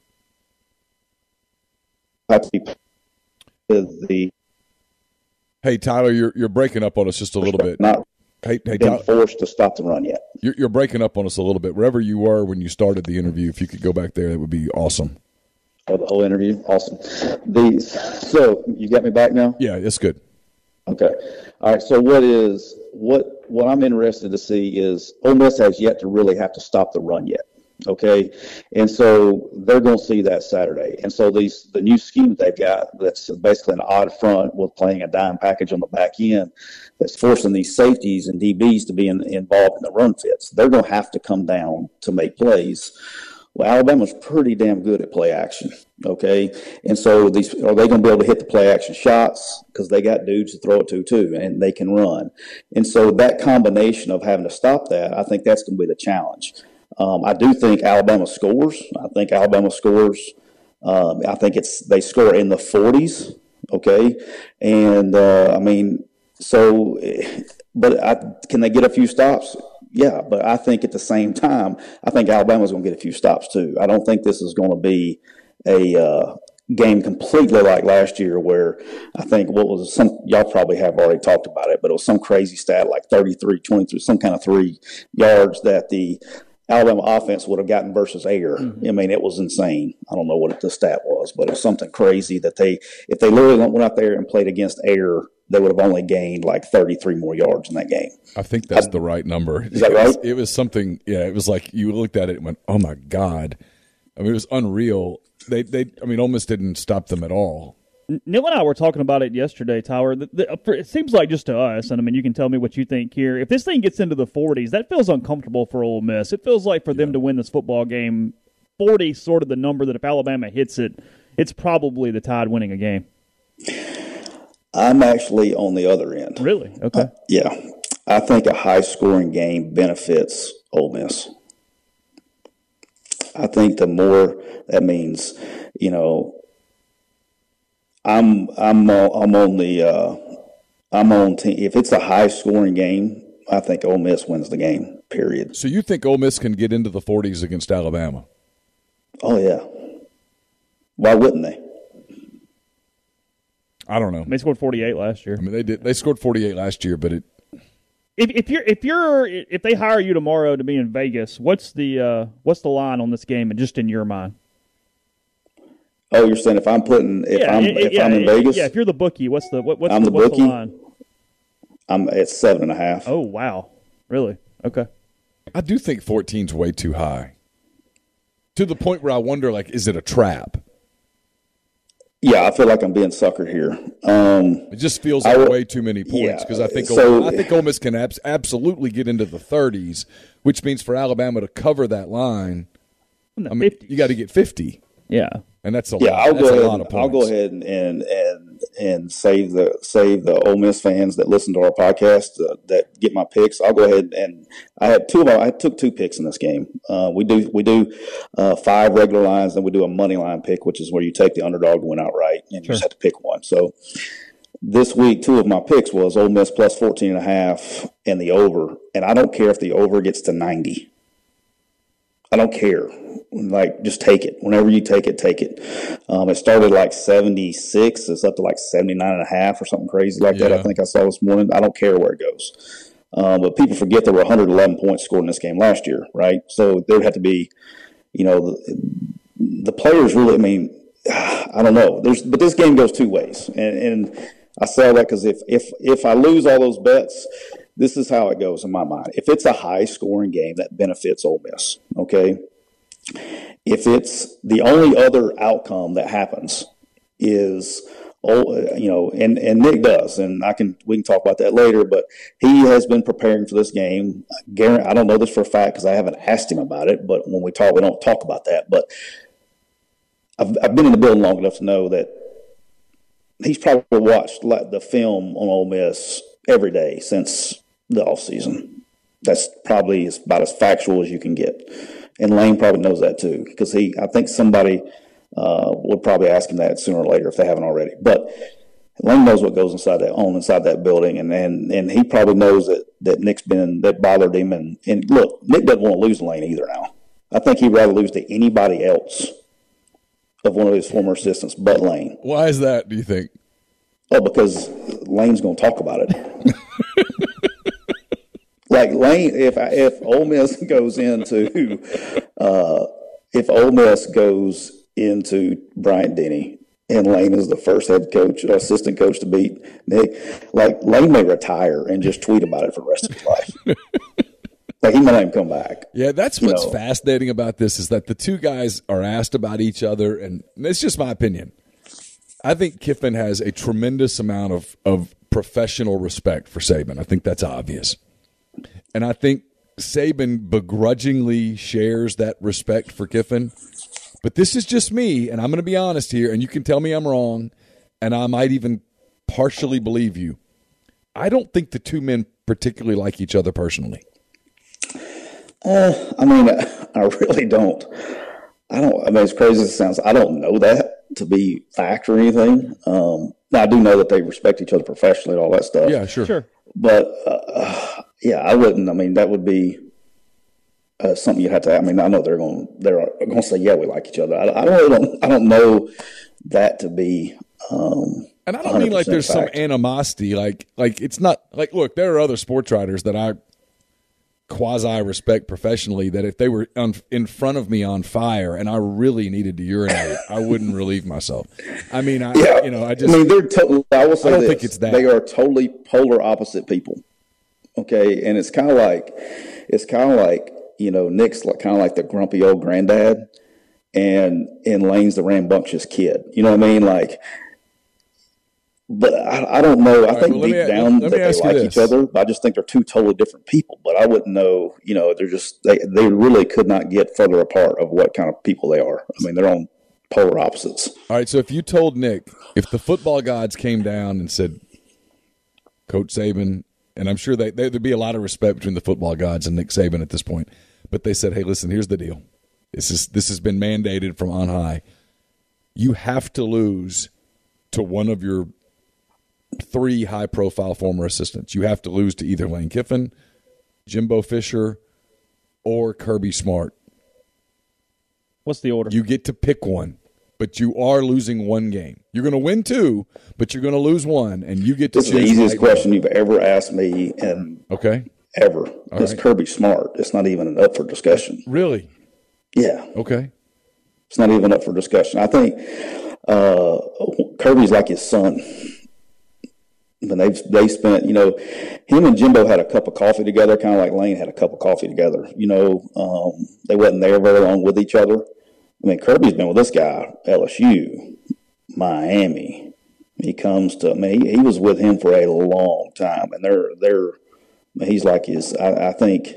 ear. Hey Tyler, you're breaking up on us just a little bit. Hey, been forced to stop the run yet. You're breaking up on us a little bit. Wherever you were when you started the interview, if you could go back there, that would be awesome. Oh, the whole interview? Awesome. So you got me back now? Yeah, it's good. Okay. All right. So what I'm interested to see is Ole Miss has yet to really have to stop the run yet. Okay. And so they're going to see that Saturday. And so the new scheme they've got, that's basically an odd front with playing a dime package on the back end, that's forcing these safeties and DBs to be involved in the run fits. They're going to have to come down to make plays. Well, Alabama's pretty damn good at play action, okay? And so are they going to be able to hit the play action shots? Because they got dudes to throw it to, too, and they can run. And so that combination of having to stop that, I think that's going to be the challenge. I do think Alabama scores. I think Alabama scores. I think they score in the 40s, okay? And, can they get a few stops? Yeah, but I think at the same time, I think Alabama's going to get a few stops too. I don't think this is going to be a game completely like last year where I think y'all probably have already talked about it, but it was some crazy stat like 33, 23, some kind of 3 yards that the Alabama offense would have gotten versus air. Mm-hmm. I mean, it was insane. I don't know what the stat was, but it was something crazy that if they literally went out there and played against air, they would have only gained like 33 more yards in that game. I think that's the right number. Is that right? It was something, yeah, it was like you looked at it and went, oh my God. I mean, it was unreal. Ole Miss didn't stop them at all. Neil and I were talking about it yesterday, Tyler. It seems like just to us, and I mean, you can tell me what you think here. If this thing gets into the 40s, that feels uncomfortable for Ole Miss. It feels like for them to win this football game, 40 is sort of the number that if Alabama hits it, it's probably the Tide winning a game. I'm actually on the other end. Really? Okay. Yeah. I think a high-scoring game benefits Ole Miss. I think the more that means, I'm on team. If it's a high-scoring game, I think Ole Miss wins the game. Period. So you think Ole Miss can get into the 40s against Alabama? Oh, yeah. Why wouldn't they? I don't know. They scored 48 last year. I mean, they did. They scored 48 last year, but if they hire you tomorrow to be in Vegas, what's the line on this game, and just in your mind? Oh, you're saying if I'm in Vegas? Yeah, if you're the bookie, what's the bookie? line? I'm at 7.5. Oh, wow. Really? Okay. I do think 14's way too high. To the point where I wonder, like, is it a trap? Yeah, I feel like I'm being suckered here. It just feels like way too many points because I think Ole Miss can absolutely get into the 30s, which means for Alabama to cover that line, I mean, you got to get 50. Yeah, and that's a lot. Of points. I'll go ahead and save the Ole Miss fans that listen to our podcast that get my picks. I'll go ahead and I took 2 picks in this game. We do 5 regular lines, and we do a money line pick, which is where you take the underdog to win outright, and you just have to pick one. So this week, 2 of my picks was Ole Miss plus 14.5 and the over, and I don't care if the over gets to 90. I don't care. Like, just take it. Whenever you take it, take it. It started like 76. It's up to like 79.5 or something crazy like that. I think I saw this morning. I don't care where it goes. But people forget there were 111 points scored in this game last year, right? So there would have to be, the players really, I mean, I don't know. But this game goes 2 ways. And I say that because if I lose all those bets, this is how it goes in my mind. If it's a high-scoring game, that benefits Ole Miss, okay? If it's the only other outcome that happens is, and Nick does, and we can talk about that later, but he has been preparing for this game. I don't know this for a fact because I haven't asked him about it, but when we talk, we don't talk about that. But I've been in the building long enough to know that he's probably watched the film on Ole Miss every day since the offseason. That's probably about as factual as you can get. And Lane probably knows that too, because I think somebody would probably ask him that sooner or later if they haven't already. But Lane knows what goes inside that building, and he probably knows that bothered him. And look, Nick doesn't want to lose Lane either now. I think he'd rather lose to anybody else of one of his former assistants but Lane. Why is that, do you think? Oh, because Lane's going to talk about it. Like Lane, if Ole Miss goes into Bryant Denny and Lane is the first head coach or assistant coach to beat Nick, like Lane may retire and just tweet about it for the rest of his life. Like he might not even come back. Yeah, that's what's fascinating about this is that the 2 guys are asked about each other, and it's just my opinion. I think Kiffin has a tremendous amount of professional respect for Saban. I think that's obvious. And I think Saban begrudgingly shares that respect for Kiffin. But this is just me, and I'm going to be honest here, and you can tell me I'm wrong, and I might even partially believe you. I don't think the 2 men particularly like each other personally. I mean, I really don't. I mean, as crazy as it sounds, I don't know that to be fact or anything. I do know that they respect each other professionally and all that stuff. Yeah, sure. But, yeah, I wouldn't. I mean, that would be something you have to. I mean, I know they're going to say, yeah, we like each other. I don't know that to be. And I don't mean like there's fact. Some animosity. Like it's not like, look, there are other sports writers that I quasi respect professionally that if they were in front of me on fire and I really needed to urinate, I wouldn't relieve myself. I mean, I mean, they're totally. I will say I don't think it's that. They are totally polar opposite people. Okay, and it's kind of like Nick's kind of like the grumpy old granddad, and Lane's the rambunctious kid. You know what I mean? Like, but I don't know. I think deep down that they like each other. But I just think they're 2 totally different people. But I wouldn't know. They're just they really could not get further apart of what kind of people they are. I mean, they're on polar opposites. All right. So if you told Nick, if the football gods came down and said, Coach Saban. And I'm sure there'd be a lot of respect between the football gods and Nick Saban at this point. But they said, hey, listen, here's the deal. This has been mandated from on high. You have to lose to one of your 3 high-profile former assistants. You have to lose to either Lane Kiffin, Jimbo Fisher, or Kirby Smart. What's the order? You get to pick one, but you are losing one game. You're going to win 2, but you're going to lose 1, and you get to choose. This is the easiest question you've ever asked me, and ever. It's Kirby Smart. It's not even up for discussion. Really? Yeah. Okay. It's not even up for discussion. I think Kirby's like his son. And they spent, him and Jimbo had a cup of coffee together, kind of like Lane had a cup of coffee together. They wasn't there very long with each other. I mean, Kirby's been with this guy, LSU, Miami. He comes to, he was with him for a long time, and he's like his. I think,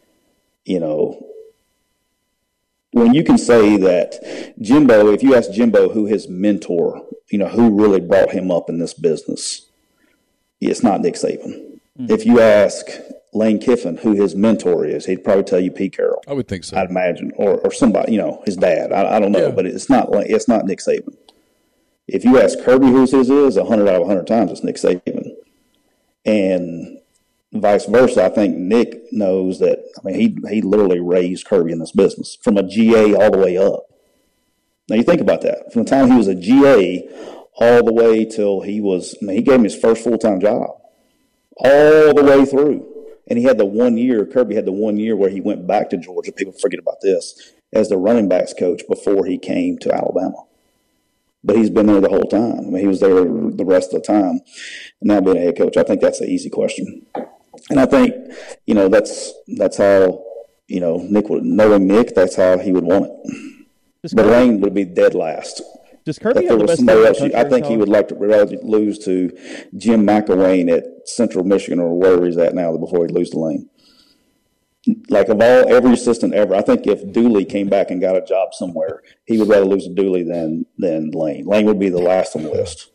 when you can say that Jimbo, if you ask Jimbo who his mentor, who really brought him up in this business, it's not Nick Saban. Mm-hmm. If you ask Lane Kiffin who his mentor is, he'd probably tell you Pete Carroll. I would think so. I'd imagine, or somebody, his dad. I don't know, but it's not Nick Saban. If you ask Kirby who his is, 100 out of 100 times it's Nick Saban, and vice versa. I think Nick knows that. He literally raised Kirby in this business from a GA all the way up. Now you think about that. From the time he was a GA all the way till he was, he gave him his first full-time job all the way through. And he had the 1 year, Kirby had the 1 year where he went back to Georgia. People forget about this, as the running backs coach before he came to Alabama. But he's been there the whole time. He was there the rest of the time. And now being a head coach, I think that's an easy question. And I think, that's how, Nick would, knowing Nick, that's how he would want it. But Lane would be dead last. Does Kirby have the best else, I think he would like to rather lose to Jim McElwain at Central Michigan or wherever he's at now before he'd lose to Lane. Like every assistant ever, I think if Dooley came back and got a job somewhere, he would rather lose to Dooley than Lane. Lane would be the last on the list.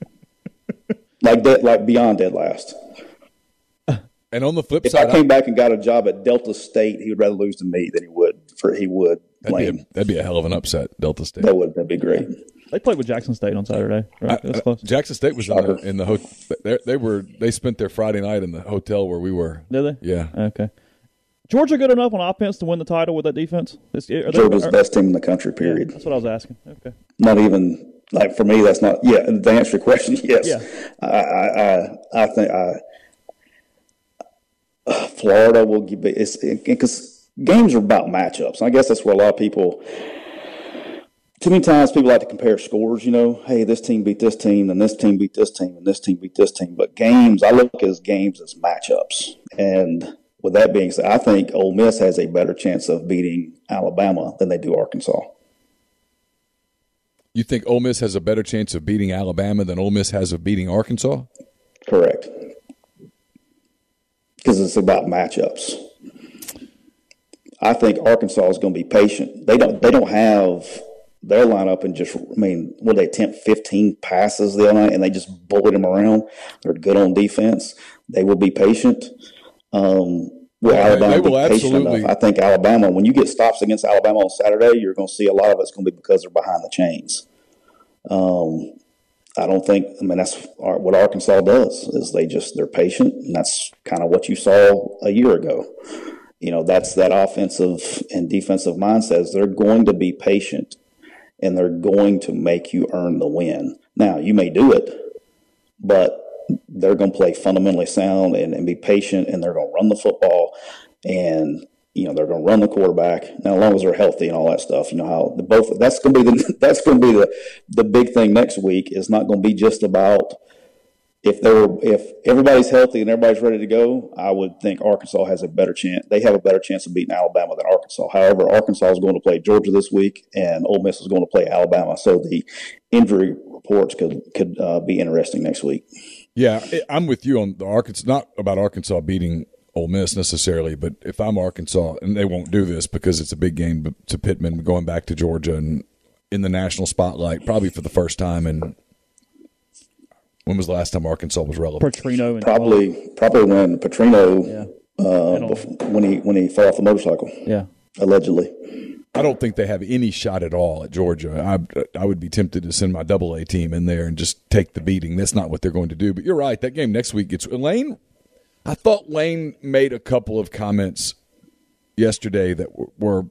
like beyond dead last. And on the flip side, if I came back and got a job at Delta State, he would rather lose to me than he would Lane. That'd be a hell of an upset, Delta State. That'd be great. They played with Jackson State on Saturday. Right? That's close. Jackson State was in the hotel. They spent their Friday night in the hotel where we were. Did they? Yeah. Okay. Georgia good enough on offense to win the title with that defense? Georgia's the best team in the country, period. Yeah, that's what I was asking. Okay. Not even, for me, that's not, to answer your question, yes. Yeah. I think Florida will give it, because games are about matchups. I guess that's where a lot of people, too many times people like to compare scores, hey, this team beat this team, and this team beat this team, and this team beat this team. But games, I look at games as matchups. And with that being said, I think Ole Miss has a better chance of beating Alabama than they do Arkansas. You think Ole Miss has a better chance of beating Alabama than Ole Miss has of beating Arkansas? Correct. Because it's about matchups. I think Arkansas is going to be patient. They don't have their lineup and just, would they attempt 15 passes the other night and they just bullied them around? They're good on defense. They will be patient. Alabama be patient enough? I think Alabama, when you get stops against Alabama on Saturday, you're going to see a lot of it's going to be because they're behind the chains. I don't think, that's what Arkansas does, is they're patient, and that's kind of what you saw a year ago. That's that offensive and defensive mindset. They're going to be patient, and they're going to make you earn the win. Now, you may do it, but they're going to play fundamentally sound and be patient, and they're going to run the football, and they're going to run the quarterback. Now, as long as they're healthy and all that stuff, how that's going to be the big thing next week. Is not going to be just about if everybody's healthy and everybody's ready to go. I would think Arkansas has a better chance. They have a better chance of beating Alabama than Arkansas. However, Arkansas is going to play Georgia this week, and Ole Miss is going to play Alabama. So the injury reports could be interesting next week. Yeah, I'm with you on the Arkansas. Not about Arkansas beating Ole Miss necessarily, but if I'm Arkansas, and they won't do this because it's a big game to Pittman, going back to Georgia and in the national spotlight, probably for the first time. And when was the last time Arkansas was relevant? Petrino, probably when Petrino, when he fell off the motorcycle, allegedly. I don't think they have any shot at all at Georgia. I would be tempted to send my AA team in there and just take the beating. That's not what they're going to do. But you're right. That game next week gets Lane. I thought Lane made a couple of comments yesterday that were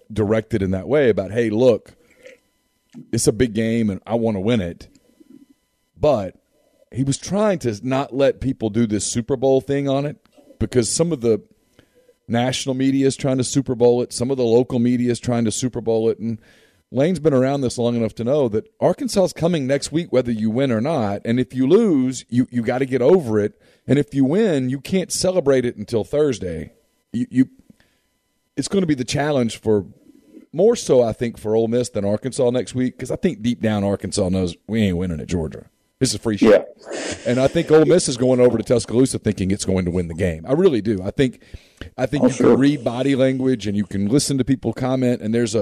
directed in that way about, hey, look, it's a big game and I want to win it. But he was trying to not let people do this Super Bowl thing on it, because some of the national media is trying to Super Bowl it. Some of the local media is trying to Super Bowl it. And Lane's been around this long enough to know that Arkansas is coming next week whether you win or not. And if you lose, you got to get over it. And if you win, you can't celebrate it until Thursday. It's going to be the challenge for more so, I think, for Ole Miss than Arkansas next week, because I think deep down Arkansas knows we ain't winning at Georgia. This is free shit. Yeah. And I think Ole Miss is going over to Tuscaloosa thinking it's going to win the game. I really do. I think you can read body language and you can listen to people comment, and there's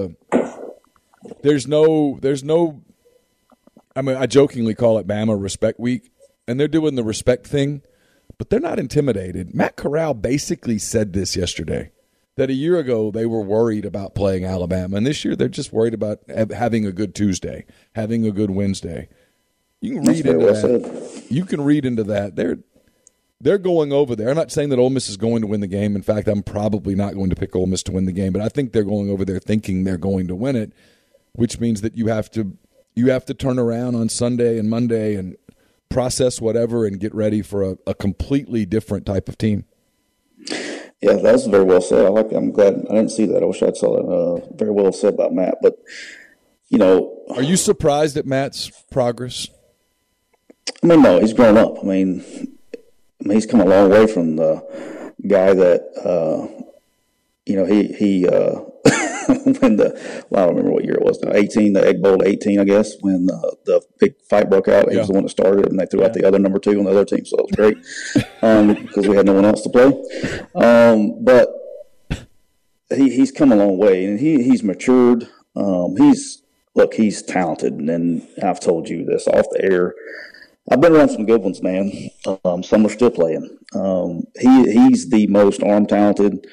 no I mean, I jokingly call it Bama Respect Week, and they're doing the respect thing, but they're not intimidated. Matt Corral basically said this yesterday, that a year ago they were worried about playing Alabama, and this year they're just worried about having a good Tuesday, having a good Wednesday. You can read into that. You can read into that. They're going over there. I'm not saying that Ole Miss is going to win the game. In fact, I'm probably not going to pick Ole Miss to win the game, but I think they're going over there thinking they're going to win it, which means that you have to turn around on Sunday and Monday and process whatever and get ready for a completely different type of team. Yeah, that's very well said. I'm glad I didn't see that. I wish I'd saw that. Very well said about Matt. But, are you surprised at Matt's progress? I mean, no, he's grown up. I mean, he's come a long way from the guy that, he when I don't remember what year it was. The Egg Bowl 18, I guess, when the big fight broke out. He was the one that started it, and they threw out the other number 2 on the other team, so it was great because we had no one else to play. But he's come a long way, and he's matured. He's talented, and I've told you this off the air. I've been around some good ones, man. Some are still playing. He's the most arm-talented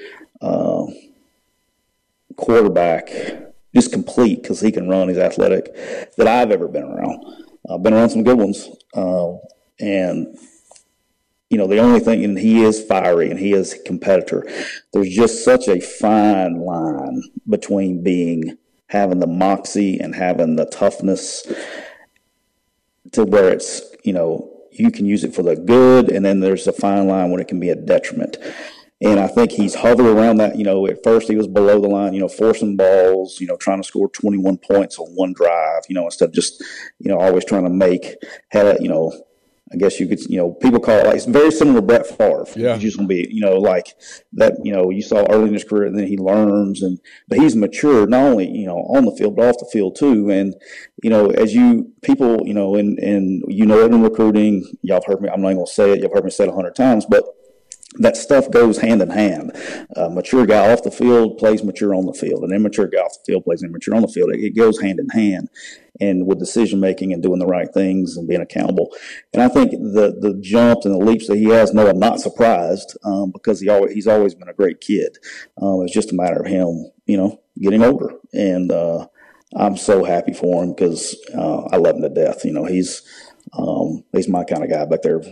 quarterback, just complete because he can run, he's athletic, that I've ever been around. I've been around some good ones. And, the only thing, and he is fiery and he is a competitor. There's just such a fine line between having the moxie and having the toughness to where it's, you can use it for the good, and then there's a fine line when it can be a detriment. And I think he's hovered around that. At first he was below the line, forcing balls, trying to score 21 points on one drive, instead of just, always trying to I guess you could, people call it it's very similar to Brett Favre. Yeah. He's just going to be, like that, you saw early in his career, and then he learns, but he's matured not only, on the field, but off the field too. And, as people, and it in recruiting, y'all have heard me, I'm not going to say it, you've heard me say it 100 times, but that stuff goes hand in hand. Mature guy off the field plays mature on the field. An immature guy off the field plays immature on the field. It goes hand in hand, and with decision-making and doing the right things and being accountable. And I think the jumps and the leaps that he has, no, I'm not surprised because he's always been a great kid. It's just a matter of him, getting older. And I'm so happy for him because I love him to death. He's my kind of guy back there.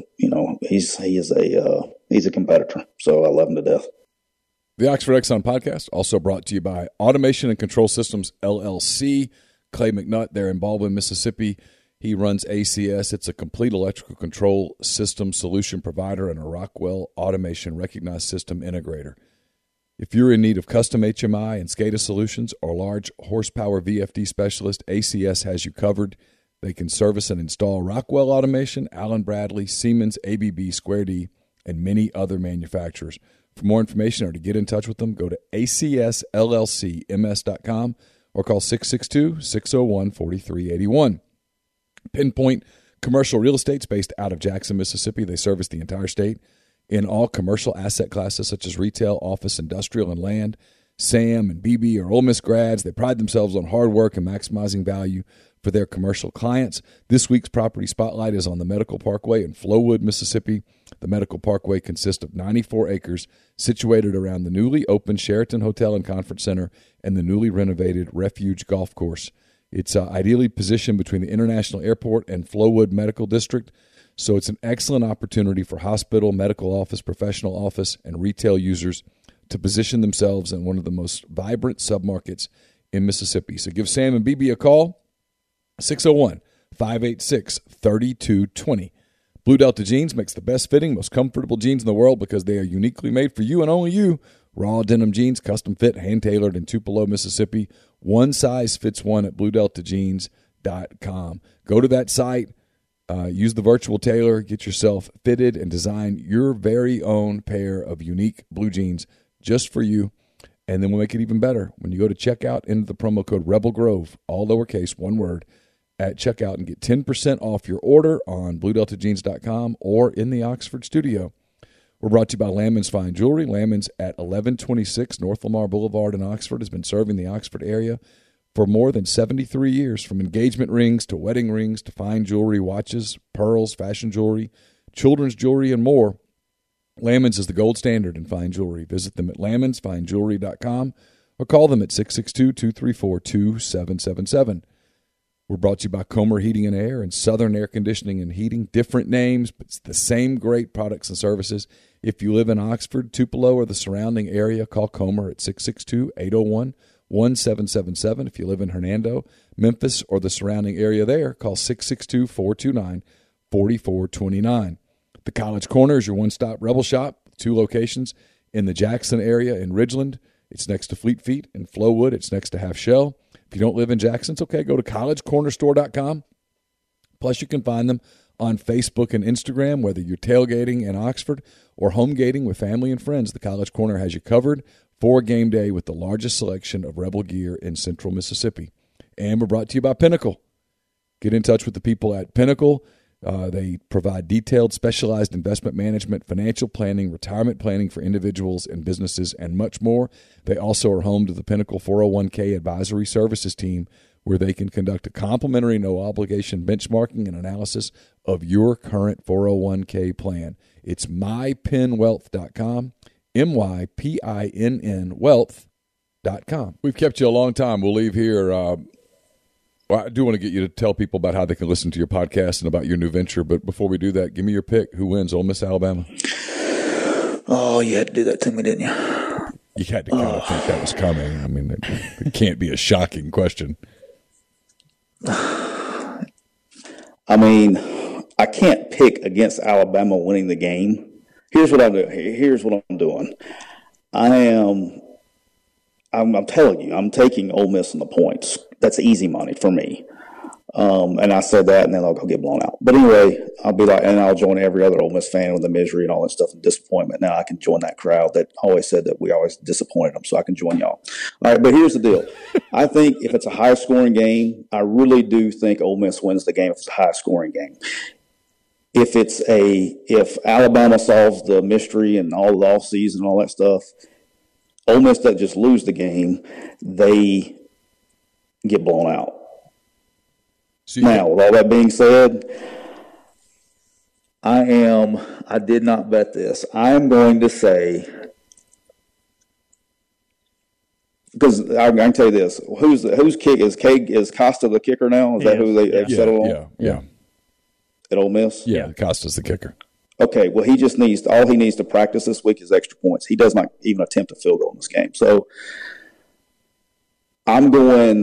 He's a competitor, so I love him to death. The Oxford Exxon podcast also brought to you by Automation and Control Systems, LLC. Clay McNutt there in Baldwin, Mississippi. He runs ACS. It's a complete electrical control system solution provider and a Rockwell Automation recognized system integrator. If you're in need of custom HMI and SCADA solutions or large horsepower VFD specialist, ACS has you covered. They can service and install Rockwell Automation, Allen Bradley, Siemens, ABB, Square D, and many other manufacturers. For more information or to get in touch with them, go to acsllcms.com or call 662-601-4381. Pinpoint Commercial Real Estate is based out of Jackson, Mississippi. They service the entire state in all commercial asset classes such as retail, office, industrial, and land. Sam and BB are Ole Miss grads. They pride themselves on hard work and maximizing value for their commercial clients. This week's property spotlight is on the Medical Parkway in Flowood, Mississippi. The Medical Parkway consists of 94 acres situated around the newly opened Sheraton Hotel and Conference Center and the newly renovated Refuge Golf Course. It's ideally positioned between the International Airport and Flowood Medical District, so it's an excellent opportunity for hospital, medical office, professional office, and retail users to position themselves in one of the most vibrant submarkets in Mississippi. So give Sam and BB a call, 601-586-3220. Blue Delta Jeans makes the best fitting, most comfortable jeans in the world because they are uniquely made for you and only you. Raw denim jeans, custom fit, hand-tailored in Tupelo, Mississippi. One size fits one at BlueDeltaJeans.com. Go to that site, use the virtual tailor, get yourself fitted, and design your very own pair of unique blue jeans just for you. And then we'll make it even better. When you go to checkout, enter the promo code Rebel Grove, all lowercase, one word, at checkout and get 10% off your order on BlueDeltaJeans.com or in the Oxford studio. We're brought to you by Lammon's Fine Jewelry. Lammon's at 1126 North Lamar Boulevard in Oxford has been serving the Oxford area for more than 73 years, from engagement rings to wedding rings to fine jewelry, watches, pearls, fashion jewelry, children's jewelry, and more. Lammon's is the gold standard in fine jewelry. Visit them at lammonsfinejewelry.com or call them at 662-234-2777. We're brought to you by Comer Heating and Air and Southern Air Conditioning and Heating. Different names, but it's the same great products and services. If you live in Oxford, Tupelo, or the surrounding area, call Comer at 662-801-1777. If you live in Hernando, Memphis, or the surrounding area there, call 662-429-4429. The College Corner is your one-stop Rebel shop, 2 locations in the Jackson area in Ridgeland. It's next to Fleet Feet. In Flowood, it's next to Half Shell. If you don't live in Jackson, it's okay. Go to collegecornerstore.com. Plus, you can find them on Facebook and Instagram, whether you're tailgating in Oxford or home gating with family and friends. The College Corner has you covered for game day with the largest selection of Rebel gear in central Mississippi. And we're brought to you by Pinnacle. Get in touch with the people at Pinnacle. They provide detailed, specialized investment management, financial planning, retirement planning for individuals and businesses, and much more. They also are home to the Pinnacle 401k Advisory Services team, where they can conduct a complimentary, no-obligation benchmarking and analysis of your current 401k plan. It's mypinwealth.com, MYPINN wealth.com. We've kept you a long time. We'll leave here. Well, I do want to get you to tell people about how they can listen to your podcast and about your new venture. But before we do that, give me your pick. Who wins, Ole Miss, Alabama? Oh, you had to do that to me, didn't you? You had to kind of think that was coming. I mean, it can't be a shocking question. I mean, I can't pick against Alabama winning the game. Here's what I'm doing. I'm telling you, I'm taking Ole Miss in the points. That's easy money for me. And I said that, and then I'll go get blown out. But anyway, I'll be like, and I'll join every other Ole Miss fan with the misery and all that stuff and disappointment. Now I can join that crowd that always said that we always disappointed them, so I can join y'all. All right, but here's the deal. I think if it's a high-scoring game, I really do think Ole Miss wins the game if it's a high-scoring game. If Alabama solves the mystery and all the offseason and all that stuff, Ole Miss doesn't just lose the game, they get blown out. Now, with all that being said, I did not bet this. I am going to say, because I can tell you this, who's kick is Costa the kicker now? Is that who they've settled on? Yeah. At Ole Miss? Yeah, Costa's the kicker. Okay, well, he needs to practice this week is extra points. He does not even attempt a field goal in this game. So I'm going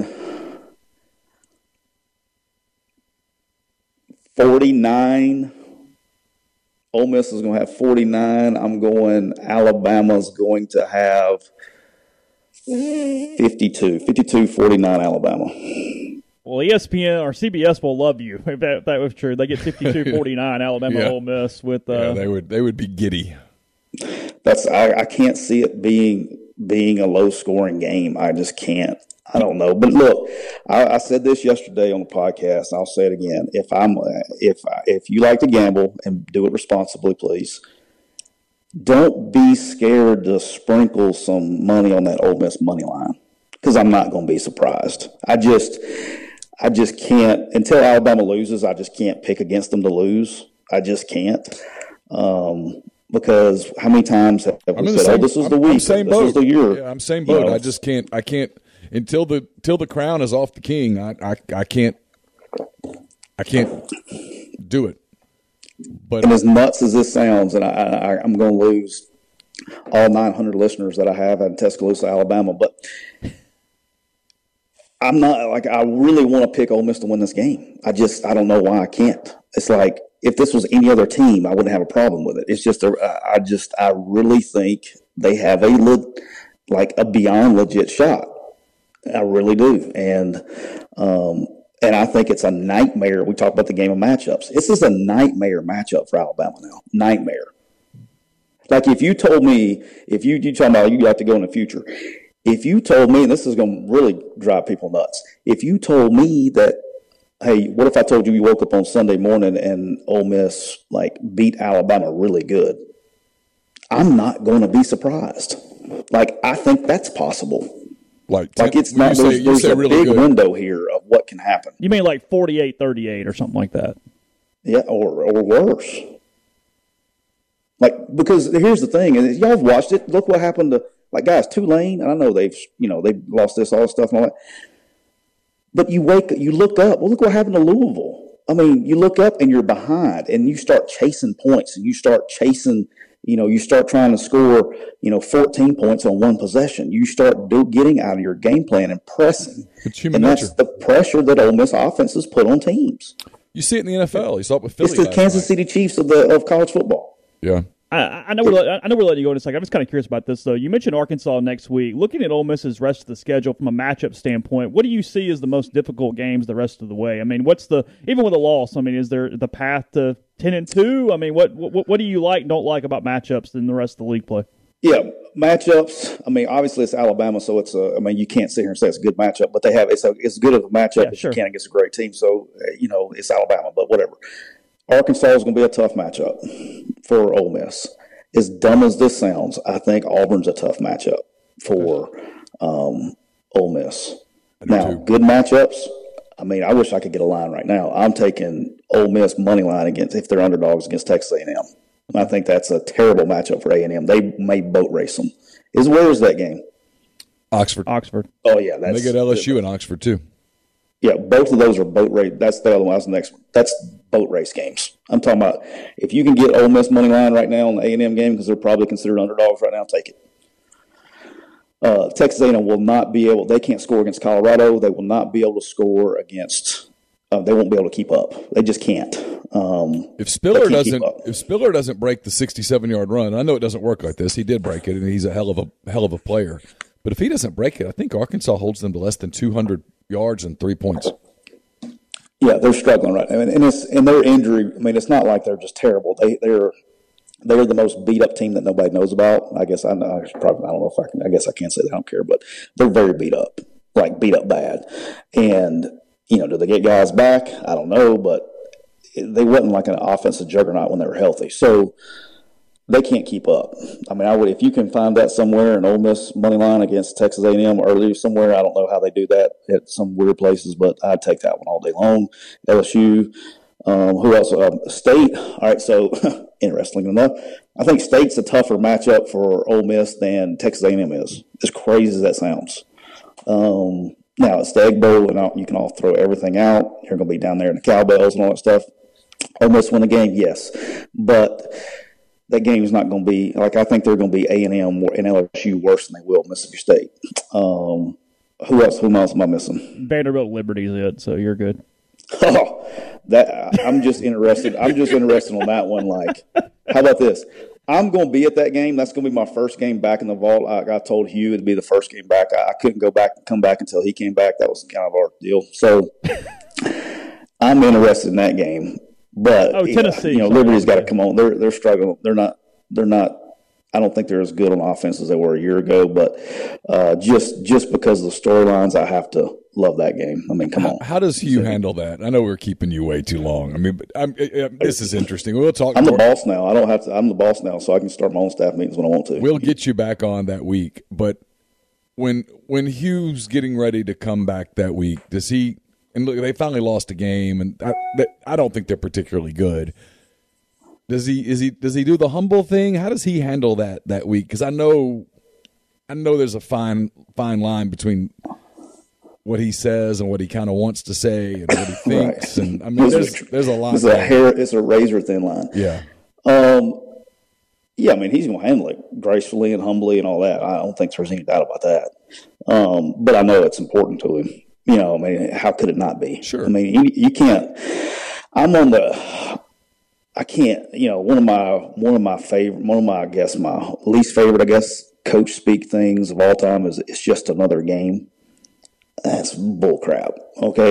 49. Ole Miss is going to have 49. I'm going Alabama's going to have 52. 52-49 Alabama. Well, ESPN or CBS will love you if that was true. They get 52-49 Alabama Ole Miss with they would be giddy. I can't see it being a low scoring game. I just can't. I don't know. But look, I said this yesterday on the podcast. I'll say it again. If you like to gamble and do it responsibly, please don't be scared to sprinkle some money on that Ole Miss money line, because I'm not going to be surprised. I just can't, until Alabama loses, I just can't pick against them to lose. I just can't. Because how many times have we said, this is the week, this is the year. Yeah, I'm same boat. I just can't, until the crown is off the king, I can't do it. But and as nuts as this sounds, and I'm going to lose all 900 listeners that I have in Tuscaloosa, Alabama. But I'm not like I really want to pick Ole Miss to win this game. I don't know why I can't. It's like if this was any other team, I wouldn't have a problem with it. It's just I really think they have a beyond legit shot. I really do, and I think it's a nightmare. We talk about the game of matchups. This is a nightmare matchup for Alabama now. Nightmare. Like if you told me, you talking about you have to go in the future. If you told me, and this is going to really drive people nuts, if you told me that, hey, what if I told you you woke up on Sunday morning and Ole Miss beat Alabama really good? I'm not going to be surprised. I think that's possible. It's not. There's a really big window here of what can happen. You mean 48-38 or something like that? Yeah, or worse. Because here's the thing, and y'all have watched it. Look what happened to guys, Tulane. And I know they've lost all this stuff and all that. But you look up. Well, look what happened to Louisville. I mean, you look up and you're behind, and you start chasing points, and you start chasing. You start trying to score, 14 points on one possession. You start getting out of your game plan and pressing. It's human nature. That's the pressure that Ole Miss offenses put on teams. You see it in the NFL. You saw it with Philly. It's the Kansas City Chiefs of college football. Yeah. I know we're letting you go in a second. I'm just kind of curious about this, though. You mentioned Arkansas next week. Looking at Ole Miss's rest of the schedule from a matchup standpoint, what do you see as the most difficult games the rest of the way? I mean, even with a loss? I mean, is there the path to 10-2? I mean, what do you don't like about matchups in the rest of the league play? Yeah, matchups. I mean, obviously it's Alabama, so you can't sit here and say it's a good matchup, but it's good of a matchup as you can against a great team. So it's Alabama, but whatever. Arkansas is going to be a tough matchup for Ole Miss. As dumb as this sounds, I think Auburn's a tough matchup for Ole Miss. Now, good matchups. I mean, I wish I could get a line right now. I'm taking Ole Miss money line if they're underdogs against Texas A&M. I think that's a terrible matchup for A&M. They may boat race them. Where is that game? Oxford. Oh, yeah. They get LSU and Oxford, too. Yeah, both of those are boat race. That's the other one. That's the next one. That's boat race games. I'm talking about if you can get Ole Miss money line right now on the A&M game because they're probably considered underdogs right now, take it. Texas A&M will not be able – they can't score against Colorado. They will not be able to score against they won't be able to keep up. They just can't. If Spiller doesn't break the 67-yard run, I know it doesn't work like this. He did break it, and he's a hell of a player. But if he doesn't break it, I think Arkansas holds them to less than 200 yards and 3 points. Yeah, they're struggling right now, and their injury. I mean, it's not like they're just terrible. They're the most beat up team that nobody knows about. I guess I don't know if I can. I guess I can't say that I don't care, but they're very beat up, beat up bad. And do they get guys back? I don't know, but they wasn't like an offensive juggernaut when they were healthy. So they can't keep up. I mean, I would if you can find that somewhere, an Ole Miss money line against Texas A&M early somewhere. I don't know how they do that at some weird places, but I'd take that one all day long. LSU, who else? State. All right, so interestingly enough, I think State's a tougher matchup for Ole Miss than Texas A&M is. As crazy as that sounds. Now it's the Egg Bowl, and you can all throw everything out. You're going to be down there in the cowbells and all that stuff. Ole Miss win the game, yes, but that game is not going to be I think they're going to be A&M and LSU worse than they will Mississippi State. Who else? Who else am I missing? Vanderbilt Liberty's it, so you're good. Oh, I'm just interested. I'm just interested on that one. How about this? I'm going to be at that game. That's going to be my first game back in the vault. I told Hugh it'd be the first game back. I couldn't come back until he came back. That was kind of our deal. So I'm interested in that game. But Tennessee, Liberty's got to come on. They're struggling. They're not. I don't think they're as good on offense as they were a year ago. But just because of the storylines, I have to love that game. I mean, come on. How does Hugh handle that? I know we're keeping you way too long. I mean, this is interesting. We'll talk. I'm the boss now. I don't have to. I'm the boss now, so I can start my own staff meetings when I want to. We'll get you back on that week. But when Hugh's getting ready to come back that week, does he? And look, they finally lost a game, and I don't think they're particularly good. Does he do the humble thing? How does he handle that week? Because I know there's a fine line between what he says and what he kind of wants to say and what he thinks. Right. And I mean, there's a line. It's a razor thin line. Yeah. Yeah, I mean, he's going to handle it gracefully and humbly and all that. I don't think there's any doubt about that. But I know it's important to him. You know, I mean, how could it not be? Sure. I mean, you can't. I can't. You know, one of my least favorite, coach speak things of all time is it's just another game. That's bull crap. Okay,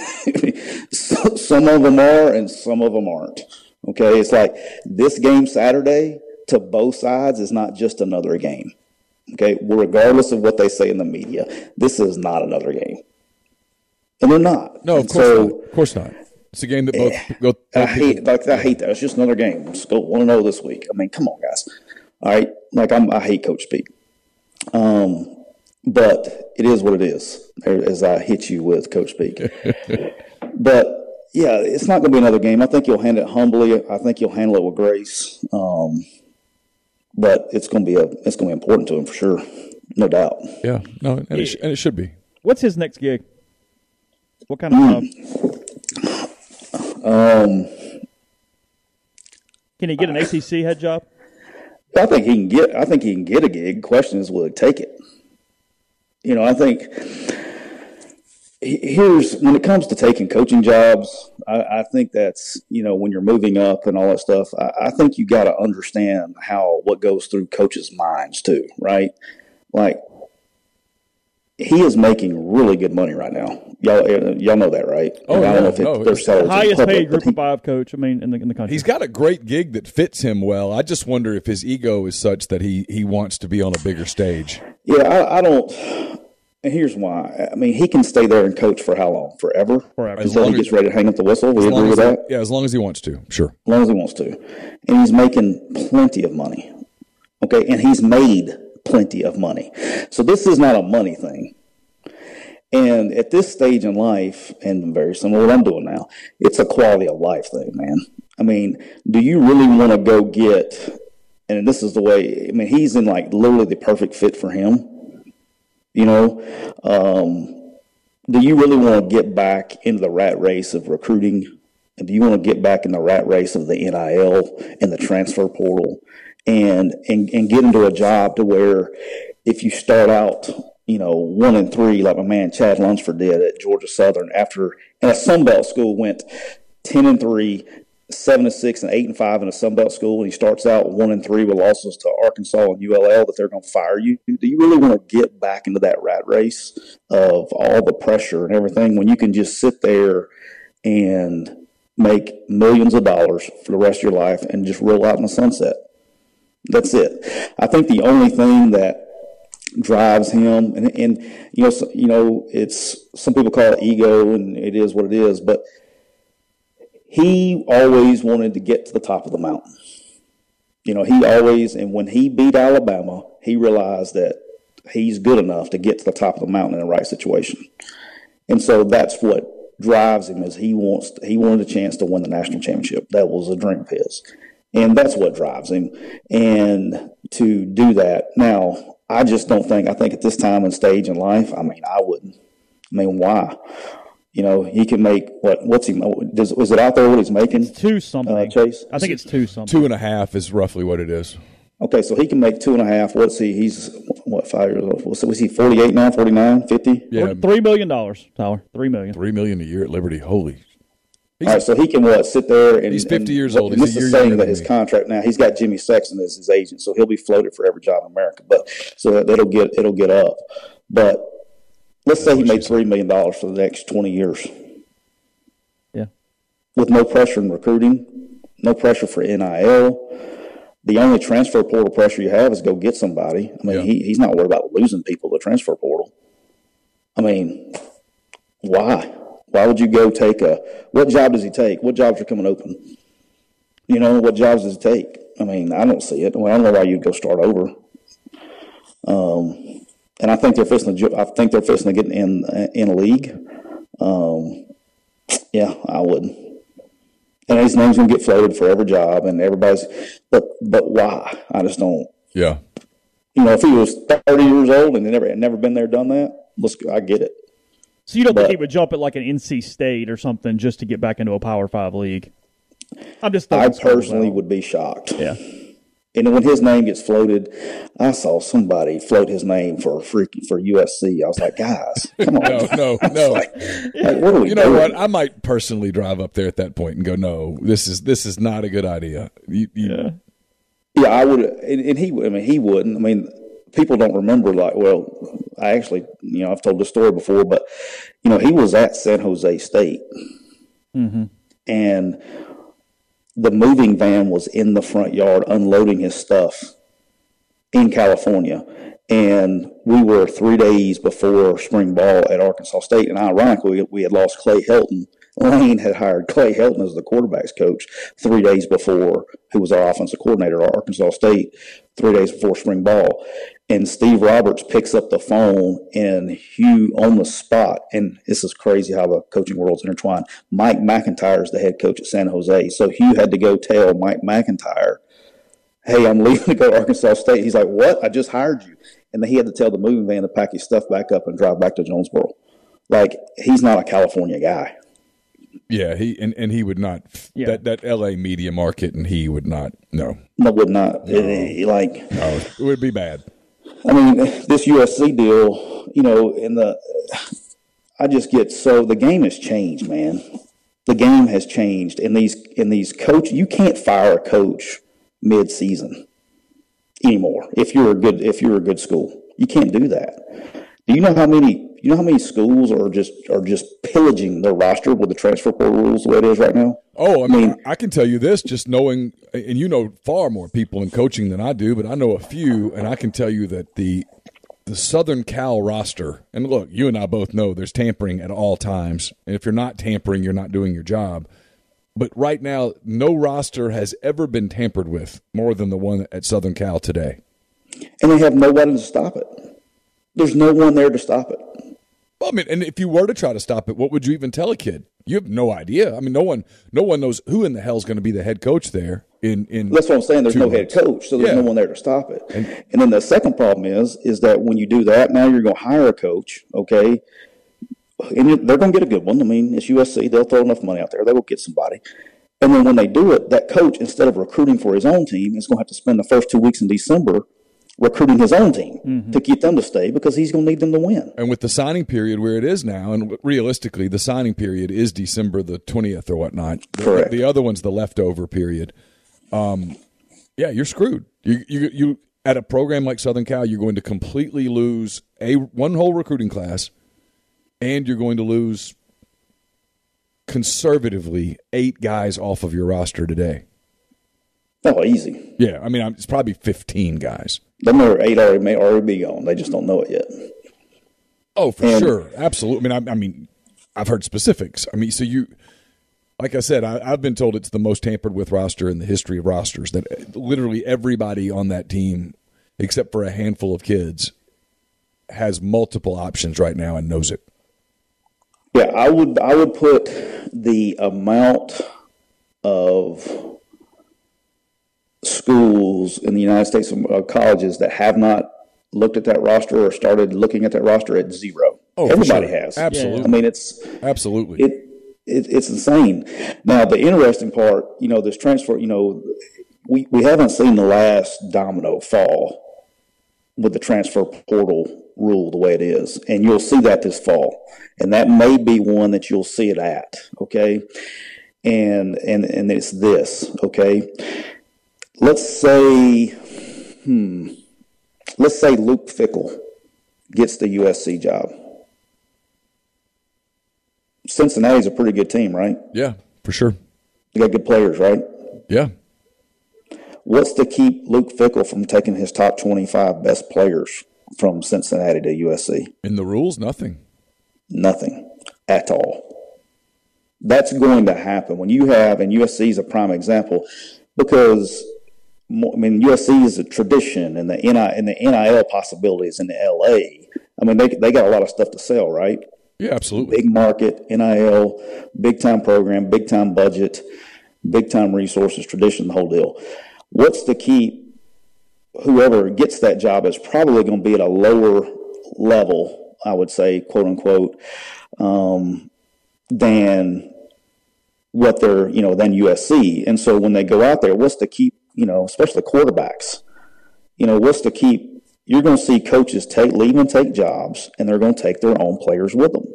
some of them are and some of them aren't. Okay, it's like this game Saturday to both sides is not just another game. Okay, well, regardless of what they say in the media, this is not another game, and they're not. No, of course not. Of course not. It's a game that both. I hate that. It's just another game. Let's go 1-0 this week. I mean, come on, guys. All right, like I hate coach speak, but it is what it is. As I hit you with coach speak, but. Yeah, it's not going to be another game. I think you'll handle it humbly. I think you'll handle it with grace. But it's going to be important to him for sure, no doubt. Yeah, no, and it should be. What's his next gig? What kind of job? Can he get an ACC head job? I think he can get a gig. Question is, will he take it? You know, I think. When it comes to taking coaching jobs, I think that's, you know, when you're moving up and all that stuff, I think you got to understand what goes through coaches' minds too, right? Like, he is making really good money right now. Y'all know that, right? Oh, I don't know if it's the highest paid Group of 5 coach, in the country. He's got a great gig that fits him well. I just wonder if his ego is such that he wants to be on a bigger stage. Yeah, I don't. And here's why. I mean, he can stay there and coach for how long? Forever. Until he gets ready to hang up the whistle. We agree with that? Yeah, as long as he wants to. Sure. As long as he wants to. And he's making plenty of money. Okay? And he's made plenty of money. So this is not a money thing. And at this stage in life, and very similar to what I'm doing now, it's a quality of life thing, man. I mean, do you really want to go get, and this is the way, I mean, he's in like literally the perfect fit for him. You know, do you really want to get back into the rat race of recruiting? Do you want to get back in the rat race of the NIL and the transfer portal and get into a job to where if you start out, you know, 1-3, like my man Chad Lunsford did at Georgia Southern after in a Sunbelt school, went 10-3, 7-6, and 8-5 in a Sunbelt school, and he starts out 1-3 with losses to Arkansas and ULL that they're going to fire you. Do you really want to get back into that rat race of all the pressure and everything when you can just sit there and make millions of dollars for the rest of your life and just roll out in the sunset? That's it. I think the only thing that drives him, and you know, it's some people call it ego, and it is what it is, but he always wanted to get to the top of the mountain. You know, and when he beat Alabama, he realized that he's good enough to get to the top of the mountain in the right situation. And so that's what drives him, is he wanted a chance to win the national championship. That was a dream of his. And that's what drives him. And to do that, now, I just don't think, I think at this time and stage in life, I mean, I wouldn't. I mean, why? You know, he can make what's he? Is it out there what he's making? It's 2 something. Chase? I think it's 2 something. 2.5 is roughly what it is. Okay, so he can make 2.5. What's he? He's 5 years old. Was he 48 now? 49? 50? Yeah, $3 million, Tyler. $3 million. $3 million a year at Liberty. Holy. All right, so he can sit there and he's 50 years old. And this is saying that his contract now. He's got Jimmy Sexton as his agent, so he'll be floated for every job in America. But so it'll get up. But let's say he made $3 million for the next 20 years. Yeah. With no pressure in recruiting, no pressure for NIL. The only transfer portal pressure you have is go get somebody. I mean, he's not worried about losing people to the transfer portal. I mean, why? Why would you go take what job does he take? What jobs are coming open? You know, what jobs does he take? I mean, I don't see it. Well, I don't know why you'd go start over. And I think they're fixing to get in a league. Yeah, I wouldn't. And his name's going to get floated for every job, and everybody's. But why? I just don't. Yeah. You know, if he was 30 years old and had never been there, done that, I get it. So you don't think he would jump at like an NC State or something just to get back into a Power 5 league? I personally would be shocked. Yeah. And when his name gets floated, I saw somebody float his name for USC. I was like, guys, come on. No. Like, what are we you know doing? what? I might personally drive up there at that point and go, no, this is not a good idea. Yeah, I would, and he wouldn't. I mean, people don't remember. Like, well, I actually, I've told this story before, but he was at San Jose State, and the moving van was in the front yard unloading his stuff in California. And we were 3 days before spring ball at Arkansas State. And ironically, we had lost Clay Helton. Lane had hired Clay Helton as the quarterback's coach 3 days before, who was our offensive coordinator at Arkansas State, 3 days before spring ball. And Steve Roberts picks up the phone, and Hugh on the spot, and this is crazy how the coaching world's intertwined. Mike McIntyre is the head coach at San Jose. So Hugh had to go tell Mike McIntyre, hey, I'm leaving to go to Arkansas State. He's like, what? I just hired you. And then he had to tell the moving van to pack his stuff back up and drive back to Jonesboro. Like, he's not a California guy. Yeah, he would not that LA media market, and he would not. No, would not. No. It would be bad. I mean, this USC deal, the game has changed, man. The game has changed, and these coach, you can't fire a coach mid-season anymore. If you're a good school, you can't do that. Do you know how many schools are just pillaging their roster with the transfer portal rules the way it is right now? Oh, I mean, I can tell you this, just knowing, and you know far more people in coaching than I do, but I know a few, and I can tell you that the Southern Cal roster, and look, you and I both know there's tampering at all times, and if you're not tampering, you're not doing your job. But right now, no roster has ever been tampered with more than the one at Southern Cal today. And they have nobody to stop it. There's no one there to stop it. Well, I mean, and if you were to try to stop it, what would you even tell a kid? You have no idea. I mean, no one knows who in the hell is going to be the head coach there. In that's what I'm saying. There's no head coach, so there's no one there to stop it. And then the second problem is that when you do that, now you're going to hire a coach, okay? And they're going to get a good one. I mean, it's USC. They'll throw enough money out there. They will get somebody. And then when they do it, that coach, instead of recruiting for his own team, is going to have to spend the first 2 weeks in December recruiting his own team to get them to stay because he's going to need them to win. And with the signing period where it is now, and realistically, the signing period is December the 20th or whatnot. Correct. The other one's the leftover period. You're screwed. You at a program like Southern Cal, you're going to completely lose one whole recruiting class, and you're going to lose conservatively 8 guys off of your roster today. Oh, easy. Yeah, I mean, it's probably 15 guys. Them other 8 may already be gone. They just don't know it yet. Oh, for sure. Absolutely. I mean, I've heard specifics. I mean, so like I said, I've been told it's the most tampered with roster in the history of rosters, that literally everybody on that team, except for a handful of kids, has multiple options right now and knows it. Yeah, I would put the amount of schools in the United States, colleges that have not looked at that roster or started looking at that roster at 0. Oh, everybody sure. has. Absolutely. I mean, it's absolutely it's insane. Now, the interesting part, this transfer, we haven't seen the last domino fall with the transfer portal rule the way it is, and you'll see that this fall, and that may be one that you'll see it at. Okay, and it's this. Okay. Let's say Luke Fickell gets the USC job. Cincinnati's a pretty good team, right? Yeah, for sure. They got good players, right? Yeah. What's to keep Luke Fickell from taking his top 25 best players from Cincinnati to USC? In the rules, nothing. Nothing at all. That's going to happen when you have, and USC is a prime example, because USC is a tradition, and the NIL possibilities in the LA. I mean, they got a lot of stuff to sell, right? Yeah, absolutely. Big market, NIL, big time program, big time budget, big time resources, tradition, the whole deal. What's to keep whoever gets that job is probably going to be at a lower level, I would say, quote unquote, than what they're, than USC. And so when they go out there, what's to keep especially quarterbacks, what's to keep – you're going to see coaches leave and take jobs, and they're going to take their own players with them.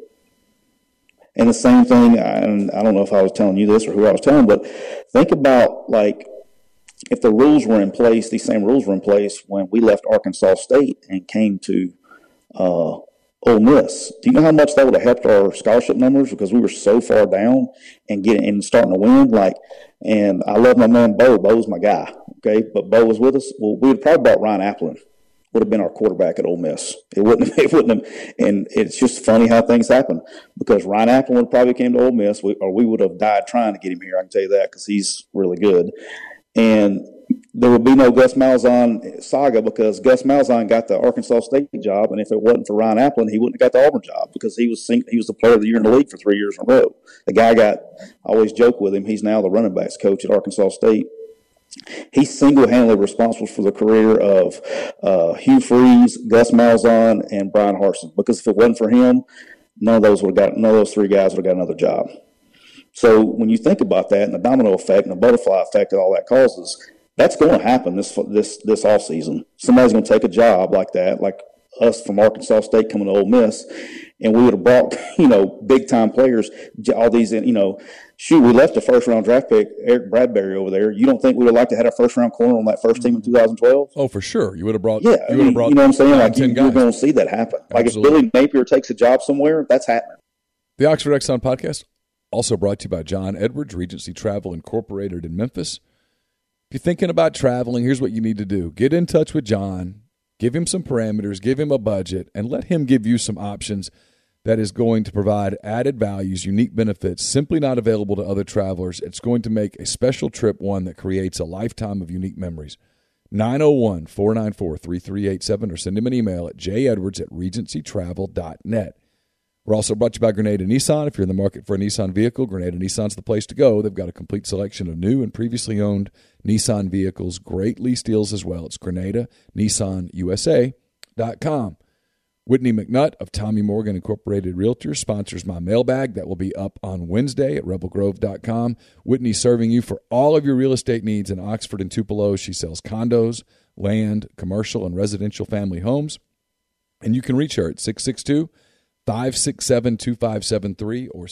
And the same thing, and I don't know if I was telling you this or who I was telling, but think about, like, if the rules were in place, these same rules were in place when we left Arkansas State and came to Ole Miss. Do you know how much that would have helped our scholarship numbers, because we were so far down and starting to win? And I love my man Bo. Bo's my guy, okay? But Bo was with us. Well, we would probably brought Ryan Applin. Would have been our quarterback at Ole Miss. It wouldn't have. And it's just funny how things happen, because Ryan Applin would probably came to Ole Miss, or we would have died trying to get him here. I can tell you that, because he's really good. And there would be no Gus Malzahn saga, because Gus Malzahn got the Arkansas State job, and if it wasn't for Ryan Applin, he wouldn't have got the Auburn job, because he was the player of the year in the league for 3 years in a row. The guy I always joke with him, he's now the running backs coach at Arkansas State. He's single-handedly responsible for the career of Hugh Freeze, Gus Malzahn, and Brian Harsin, because if it wasn't for him, none of those three guys would have got another job. So when you think about that, and the domino effect and the butterfly effect that all that causes, that's going to happen this offseason. Somebody's going to take a job like that, like us from Arkansas State coming to Ole Miss, and we would have brought, big-time players, all these, we left a first-round draft pick, Eric Bradbury, over there. You don't think we would like to have a first-round corner on that first team in 2012? Oh, for sure. You would have brought. Yeah, you know what I'm saying? Like, you're going to see that happen. Absolutely. Like, if Billy Napier takes a job somewhere, that's happening. The Oxford Exxon Podcast, also brought to you by John Edwards, Regency Travel Incorporated in Memphis. If you're thinking about traveling, here's what you need to do. Get in touch with John, give him some parameters, give him a budget, and let him give you some options that is going to provide added values, unique benefits, simply not available to other travelers. It's going to make a special trip one that creates a lifetime of unique memories. 901-494-3387, or send him an email at jedwards@regencytravel.net. We're also brought to you by Grenada Nissan. If you're in the market for a Nissan vehicle, Grenada Nissan's the place to go. They've got a complete selection of new and previously owned Nissan vehicles, great lease deals as well. It's GrenadaNissanUSA.com. Whitney McNutt of Tommy Morgan Incorporated Realtors sponsors my mailbag. That will be up on Wednesday at rebelgrove.com. Whitney serving you for all of your real estate needs in Oxford and Tupelo. She sells condos, land, commercial, and residential family homes. And you can reach her at 662-567-2573 or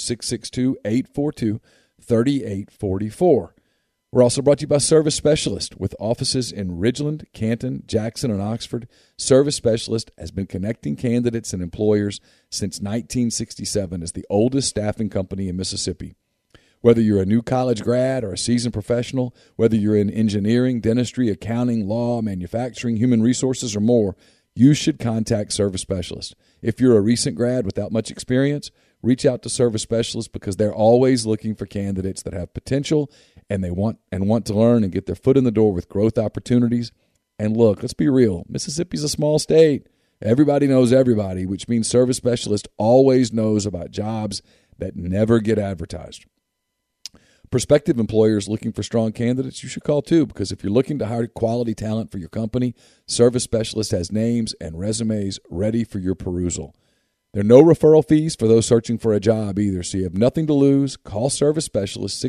662-842-3844. We're also brought to you by Service Specialist. With offices in Ridgeland, Canton, Jackson, and Oxford, Service Specialist has been connecting candidates and employers since 1967 as the oldest staffing company in Mississippi. Whether you're a new college grad or a seasoned professional, whether you're in engineering, dentistry, accounting, law, manufacturing, human resources, or more, you should contact Service Specialist. If you're a recent grad without much experience, reach out to Service Specialist, because they're always looking for candidates that have potential and they want to learn and get their foot in the door with growth opportunities. And look, let's be real. Mississippi's a small state. Everybody knows everybody, which means Service Specialist always knows about jobs that never get advertised. Prospective employers looking for strong candidates, you should call too, because if you're looking to hire quality talent for your company, Service Specialist has names and resumes ready for your perusal. There are no referral fees for those searching for a job either, so you have nothing to lose. Call Service Specialist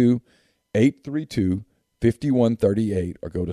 662-832-5138 or go to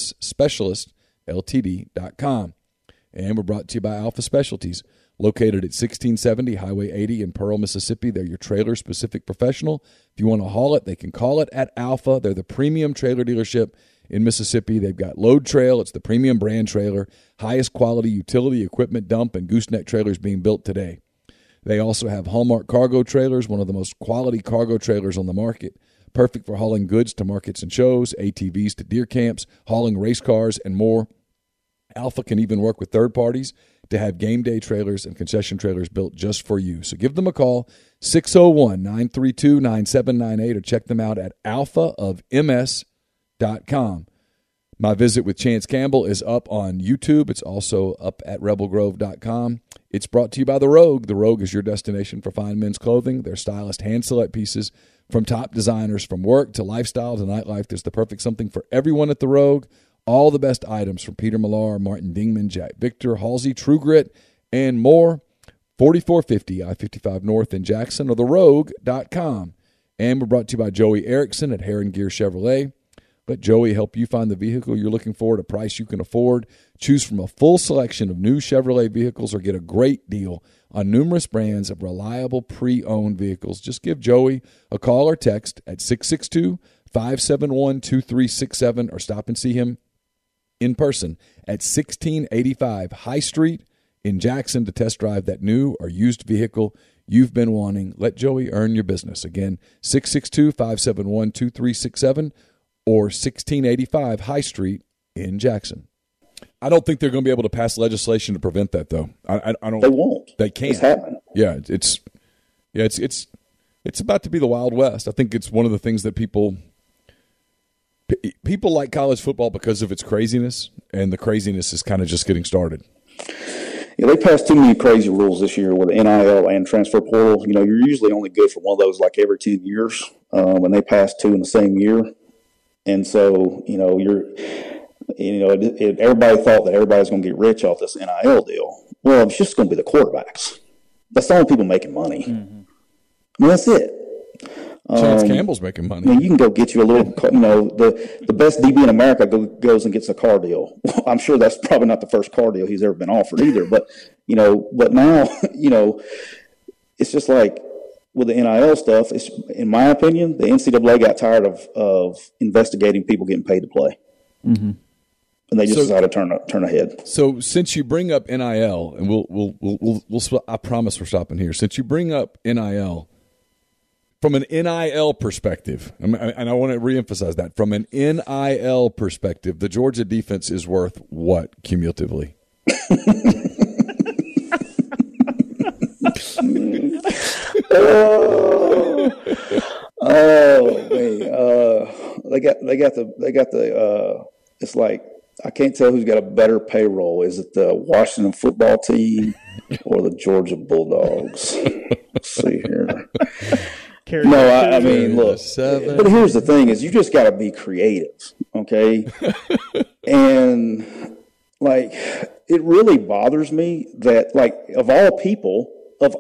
servicespecialistltd.com. And we're brought to you by Alpha Specialties, located at 1670 Highway 80 in Pearl, Mississippi. They're your trailer-specific professional. If you want to haul it, they can call it at Alpha. They're the premium trailer dealership in Mississippi. They've got Load Trail. It's the premium brand trailer, highest quality utility equipment dump and gooseneck trailers being built today. They also have Hallmark cargo trailers, one of the most quality cargo trailers on the market, perfect for hauling goods to markets and shows, ATVs to deer camps, hauling race cars, and more. Alpha can even work with third parties to have game day trailers and concession trailers built just for you. So give them a call, 601-932-9798, or check them out at alphaofms.com. My visit with Chance Campbell is up on YouTube. It's also up at rebelgrove.com. It's brought to you by The Rogue. The Rogue is your destination for fine men's clothing. Their stylist hand-select pieces from top designers, from work to lifestyle to nightlife. There's the perfect something for everyone at The Rogue. All the best items from Peter Millar, Martin Dingman, Jack Victor, Halsey, True Grit, and more. 4450 I-55 North in Jackson, or therogue.com. And we're brought to you by Joey Erickson at Heron Gear Chevrolet, Let Joey help you find the vehicle you're looking for at a price you can afford. Choose from a full selection of new Chevrolet vehicles or get a great deal on numerous brands of reliable pre-owned vehicles. Just give Joey a call or text at 662-571-2367 or stop and see him in person at 1685 High Street in Jackson to test drive that new or used vehicle you've been wanting. Let Joey earn your business. Again, 662-571-2367 or 1685 High Street in Jackson. I don't think they're going to be able to pass legislation to prevent that, though. I don't. They won't. They can't. It's happening. Yeah, it's about to be the Wild West. I think it's one of the things that people like college football because of its craziness, and the craziness is kind of just getting started. Yeah, they passed too many crazy rules this year with NIL and transfer portal. You know, you're usually only good for one of those like every 10 years, and they passed two in the same year. And so, everybody thought that everybody's going to get rich off this NIL deal. Well, it's just going to be the quarterbacks. That's the only people making money. Mm-hmm. I mean, that's it. Chance Campbell's making money. I mean, you can go get you a little, the best DB in America goes and gets a car deal. I'm sure that's probably not the first car deal he's ever been offered either. But now, it's just like with the NIL stuff, it's, in my opinion, the NCAA got tired of investigating people getting paid to play. Mm-hmm. And they just decided to turn ahead. So since you bring up NIL, and we'll I promise we're stopping here. Since you bring up NIL, from an NIL perspective, and I want to reemphasize that, from an NIL perspective, the Georgia defense is worth what cumulatively? They got the it's like, I can't tell who's got a better payroll. Is it the Washington football team or the Georgia Bulldogs? Let's see here. No, I mean, look, but here's the thing is you just got to be creative, okay? And, like, it really bothers me that, like, of all people,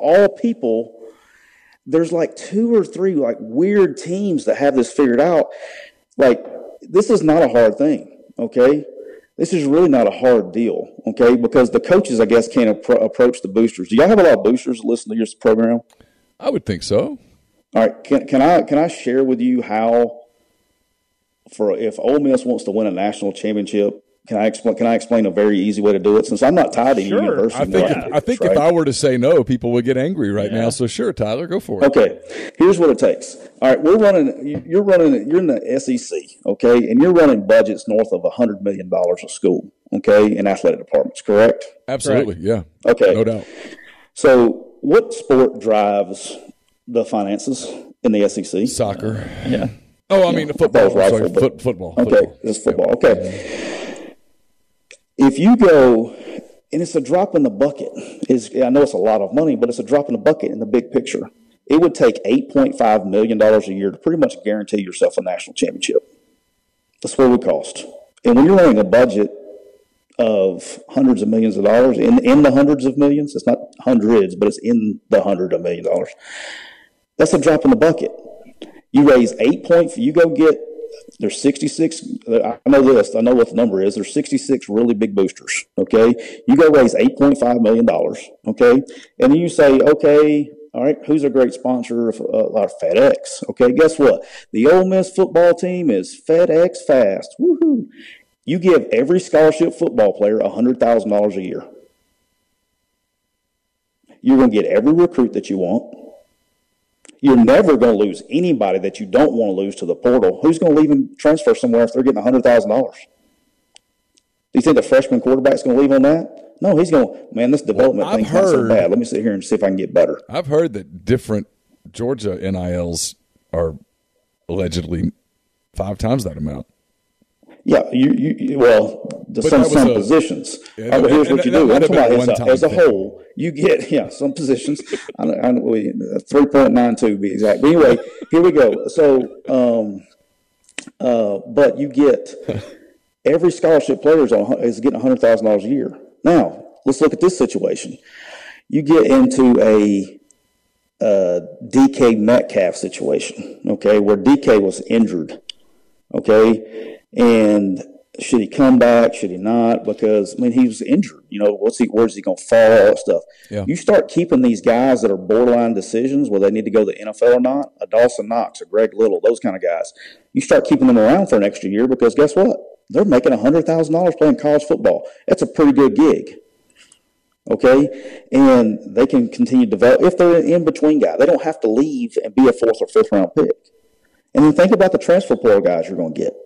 there's, like, 2 or 3, like, weird teams that have this figured out. Like, this is not a hard thing, okay? This is really not a hard deal, okay? Because the coaches, I guess, can't approach the boosters. Do y'all have a lot of boosters that listen to your program? I would think so. All right, can I share with you how, if Ole Miss wants to win a national championship, can I explain a very easy way to do it? Since I'm not tied to any university. I think if I were to say no, people would get angry right now. So sure, Tyler, go for it. Okay, here's what it takes. All right, you're in the SEC, okay, and you're running budgets north of $100 million a school, okay, in athletic departments, correct? Absolutely, correct. Yeah. Okay, no doubt. So, what sport drives the finances in the SEC? Soccer. Yeah. Oh, I mean football. Rifle, football. Okay, it's football. Okay. If you go, and it's a drop in the bucket. I know it's a lot of money, but it's a drop in the bucket in the big picture. It would take $8.5 million a year to pretty much guarantee yourself a national championship. That's what it would cost. And when you're running a budget of hundreds of millions of dollars, in the hundreds of millions, it's not hundreds, but it's in the $100 of million. That's a drop in the bucket. You raise you go get, there's 66, I know what the number is, there's 66 really big boosters, okay? You go raise $8.5 million, okay? And then you say, okay, all right, who's a great sponsor of FedEx? Okay, guess what? The Ole Miss football team is FedEx Fast. Woohoo! You give every scholarship football player $100,000 a year. You're going to get every recruit that you want. You're never going to lose anybody that you don't want to lose to the portal. Who's going to leave and transfer somewhere if they're getting $100,000? Do you think the freshman quarterback's going to leave on that? No, he's going, man, this development thing's not so bad. Let me sit here and see if I can get better. I've heard that different Georgia NILs are allegedly 5 times that amount. Yeah, some positions. Yeah, but here's what you do. As a whole, you get, some positions. I know 3.92 to be exact. But anyway, here we go. So, but you get every scholarship player is getting $100,000 a year. Now, let's look at this situation. You get into a DK Metcalf situation, okay, where DK was injured, okay? And should he come back? Should he not? Because, I mean, he was injured. You know, where's he going to fall? All that stuff. Yeah. You start keeping these guys that are borderline decisions, whether they need to go to the NFL or not, a Dawson Knox, a Greg Little, those kind of guys. You start keeping them around for an extra year because guess what? They're making $100,000 playing college football. That's a pretty good gig. Okay? And they can continue to develop. If they're an in-between guy, they don't have to leave and be a 4th or 5th round pick. And then think about the transfer portal guys you're going to get.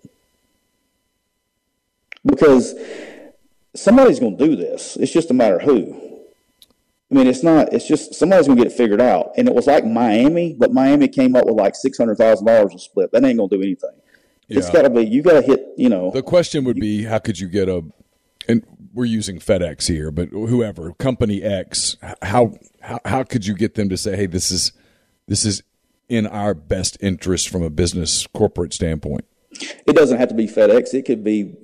Because somebody's going to do this. It's just a matter of who. I mean, it's just somebody's going to get it figured out. And it was like Miami, but Miami came up with like $600,000 to split. That ain't going to do anything. Yeah. It's got to be, you got to hit, you know. The question would be, how could you get and we're using FedEx here, but whoever, Company X, how could you get them to say, hey, this is in our best interest from a business corporate standpoint? It doesn't have to be FedEx. It could be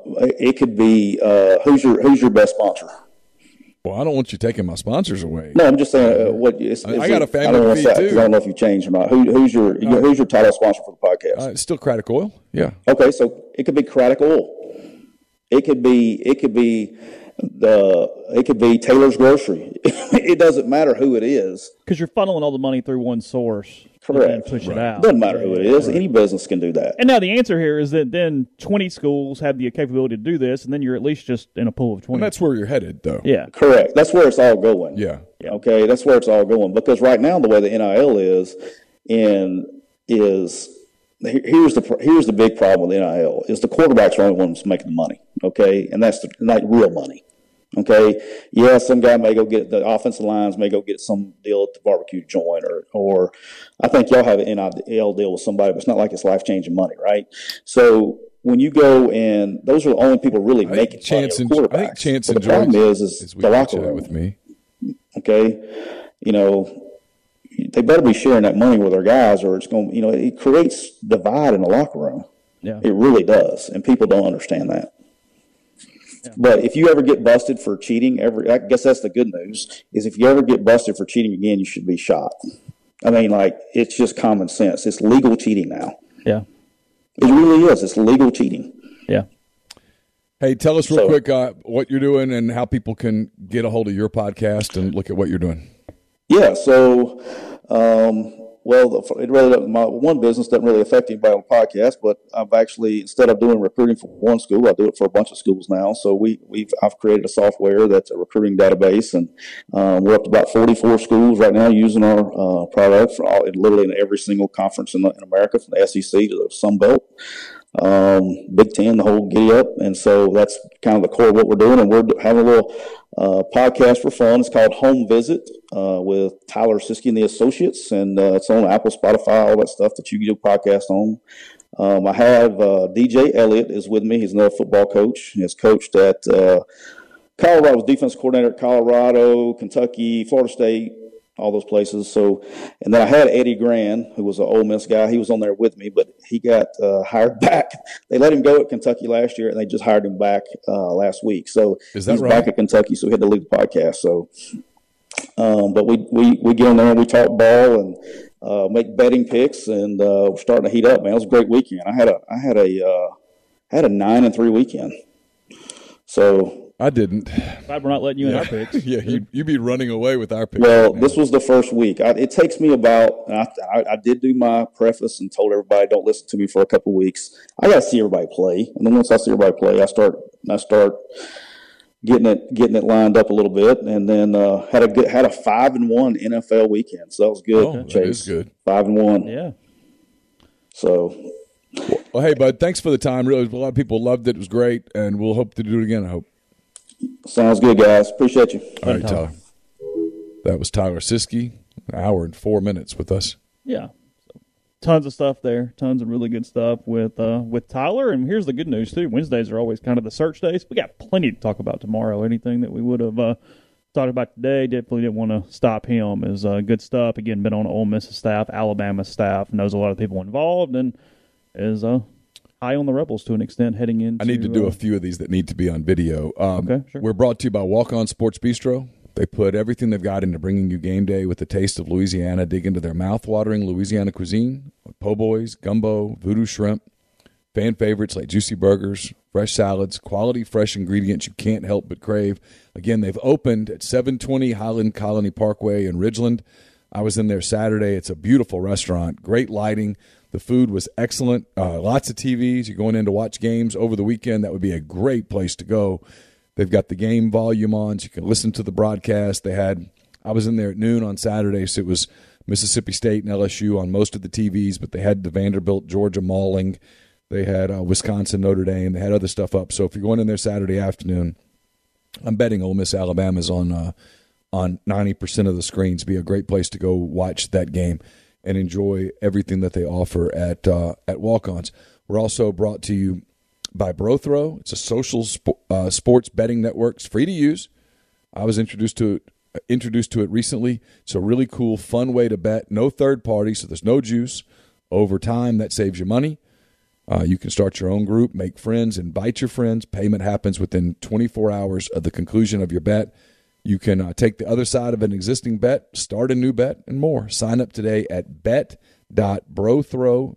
who's your best sponsor? Well, I don't want you taking my sponsors away. No, I'm just saying I got a family feed too. I don't know if you changed or not. Who's your title sponsor for the podcast? It's still Craddock Oil. Yeah. Okay, so it could be Craddock Oil. It could be Taylor's Grocery. It doesn't matter who it is because you're funneling all the money through one source. Correct. Push it out. Doesn't matter who it is. Right. Any business can do that. And now the answer here is that then 20 schools have the capability to do this, and then you're at least just in a pool of 20. And that's where you're headed, though. Yeah. Correct. That's where it's all going. Yeah. Okay. That's where it's all going because right now the way the NIL is here's the big problem with NIL is the quarterbacks are the only ones making the money. Okay, and that's not real money. Okay, yeah, some guy may go get the offensive lines may go get some deal at the barbecue joint, or I think y'all have an NIL deal with somebody, but it's not like it's life changing money, right? So when you go and those are the only people really making money. I think Chance and the problem is the locker room with me. Okay, you know they better be sharing that money with their guys, or it's going. You know, it creates divide in the locker room. Yeah, it really does, and people don't understand that. Yeah. But if you ever get busted for cheating, I guess that's the good news, is if you ever get busted for cheating again, you should be shot. I mean, like, it's just common sense. It's legal cheating now. Yeah. It really is. It's legal cheating. Yeah. Hey, tell us real quick what you're doing and how people can get a hold of your podcast and look at what you're doing. Yeah, so, my one business doesn't really affect anybody on the podcast, but I've actually, instead of doing recruiting for one school, I do it for a bunch of schools now. So I've created a software that's a recruiting database, and we're up to about 44 schools right now using our product literally in every single conference in America, from the SEC to the Sun Belt, Big Ten, the whole giddy up. And so that's kind of the core of what we're doing, and we're having a little podcast for fun. It's called Home Visit with Tyler Siskey and the Associates, and it's on Apple, Spotify, all that stuff that you can do podcast on. I have DJ Elliott is with me. He's another football coach. He's coached at Colorado, was defense coordinator at Colorado, Kentucky, Florida State, all those places. So, and then I had Eddie Gran, who was an Ole Miss guy. He was on there with me, but he got hired back. They let him go at Kentucky last year, and they just hired him back last week. So he's back at Kentucky, so he had to leave the podcast. So, but we get in there and we talk ball and make betting picks, and we're starting to heat up. Man, it was a great weekend. I had a 9-3 weekend. So. I didn't. Glad we're not letting you in our picks. Yeah, you'd be running away with our picks. Well, this was the first week. It takes me about. I did do my preface and told everybody don't listen to me for a couple of weeks. I got to see everybody play, and then once I see everybody play, I start getting it lined up a little bit, and then had a 5-1 NFL weekend. So that was good. Oh, Chase. That is good. 5-1. Yeah. So. Well, hey, bud, thanks for the time. Really, a lot of people loved it. It was great, and we'll hope to do it again, I hope. Sounds good, guys. Appreciate you. All right, Tyler. That was Tyler Siskey, an hour and 4 minutes with us. Yeah. So, tons of stuff there. Tons of really good stuff with Tyler. And here's the good news, too. Wednesdays are always kind of the search days. We got plenty to talk about tomorrow. Anything that we would have talked about today, definitely didn't want to stop him. Is good stuff. Again, been on Ole Miss staff, Alabama staff, knows a lot of people involved, and is high on the Rebels to an extent heading into. I need to do a few of these that need to be on video. Okay, sure. We're brought to you by Walk On Sports Bistro. They put everything they've got into bringing you game day with the taste of Louisiana. Dig into their mouth-watering Louisiana cuisine, po' boys, gumbo, voodoo shrimp. Fan favorites like juicy burgers, fresh salads, quality fresh ingredients you can't help but crave. Again, they've opened at 720 Highland Colony Parkway in Ridgeland. I was in there Saturday. It's a beautiful restaurant, great lighting. The food was excellent. Lots of TVs. You're going in to watch games over the weekend. That would be a great place to go. They've got the game volume on, so you can listen to the broadcast. I was in there at noon on Saturday, so it was Mississippi State and LSU on most of the TVs, but they had the Vanderbilt, Georgia mauling. They had Wisconsin, Notre Dame. They had other stuff up. So if you're going in there Saturday afternoon, I'm betting Ole Miss Alabama's on 90% of the screens. Be a great place to go watch that game and enjoy everything that they offer at Walk-Ons. We're also brought to you by BroThrow. It's a social sports betting network. It's free to use. I was introduced to it recently. It's a really cool, fun way to bet. No third party, so there's no juice. Over time, that saves you money. You can start your own group, make friends, invite your friends. Payment happens within 24 hours of the conclusion of your bet. You can take the other side of an existing bet, start a new bet, and more. Sign up today at bet.brothrow,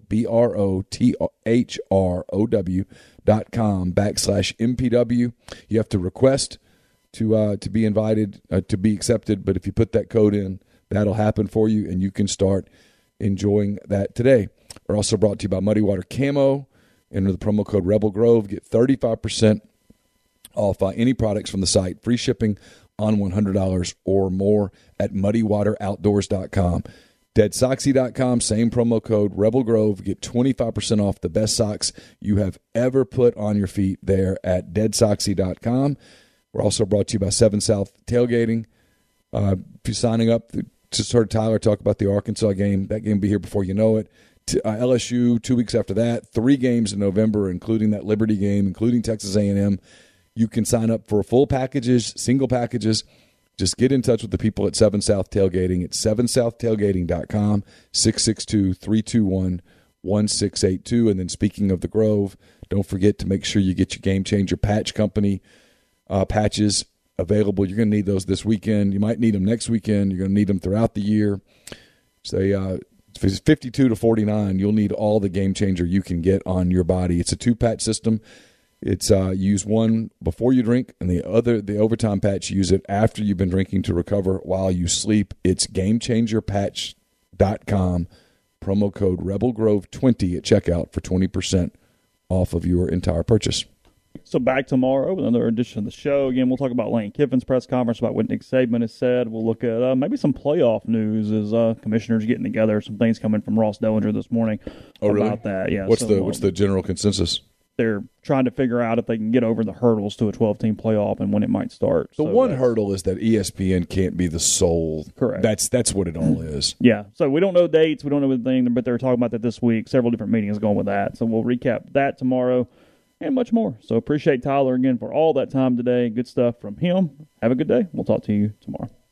BROTHROW.com/MPW. You have to request to be invited, to be accepted, but if you put that code in, that'll happen for you, and you can start enjoying that today. We're also brought to you by Muddy Water Camo. Enter the promo code Rebel Grove. Get 35% off any products from the site. Free shipping on $100 or more at muddywateroutdoors.com. Deadsoxy.com, same promo code Rebel Grove. Get 25% off the best socks you have ever put on your feet there at deadsoxy.com. We're also brought to you by 7 South Tailgating. If you're signing up, just heard Tyler talk about the Arkansas game. That game will be here before you know it. LSU 2 weeks after that, 3 games in November, including that Liberty game, including Texas A&M. You can sign up for full packages, single packages. Just get in touch with the people at 7 South Tailgating. It's 7southtailgating.com, 662-321-1682. And then speaking of the Grove, don't forget to make sure you get your Game Changer Patch Company patches available. You're going to need those this weekend. You might need them next weekend. You're going to need them throughout the year. Say, if it's 52 to 49, you'll need all the Game Changer you can get on your body. It's a 2-patch system. It's use one before you drink, and the overtime patch, use it after you've been drinking to recover while you sleep. It's GameChangerPatch.com. Promo code RebelGrove20 at checkout for 20% off of your entire purchase. So back tomorrow with another edition of the show. Again, we'll talk about Lane Kiffin's press conference, about what Nick Saban has said. We'll look at maybe some playoff news as commissioners getting together. Some things coming from Ross Dellinger this morning about that. Yeah. What's the general consensus? They're trying to figure out if they can get over the hurdles to a 12-team playoff and when it might start. The one hurdle is that ESPN can't be the sole. Correct. That's what it all is. Yeah. So we don't know dates. We don't know anything, but they're talking about that this week. Several different meetings going with that. So we'll recap that tomorrow and much more. So appreciate Tyler again for all that time today. Good stuff from him. Have a good day. We'll talk to you tomorrow.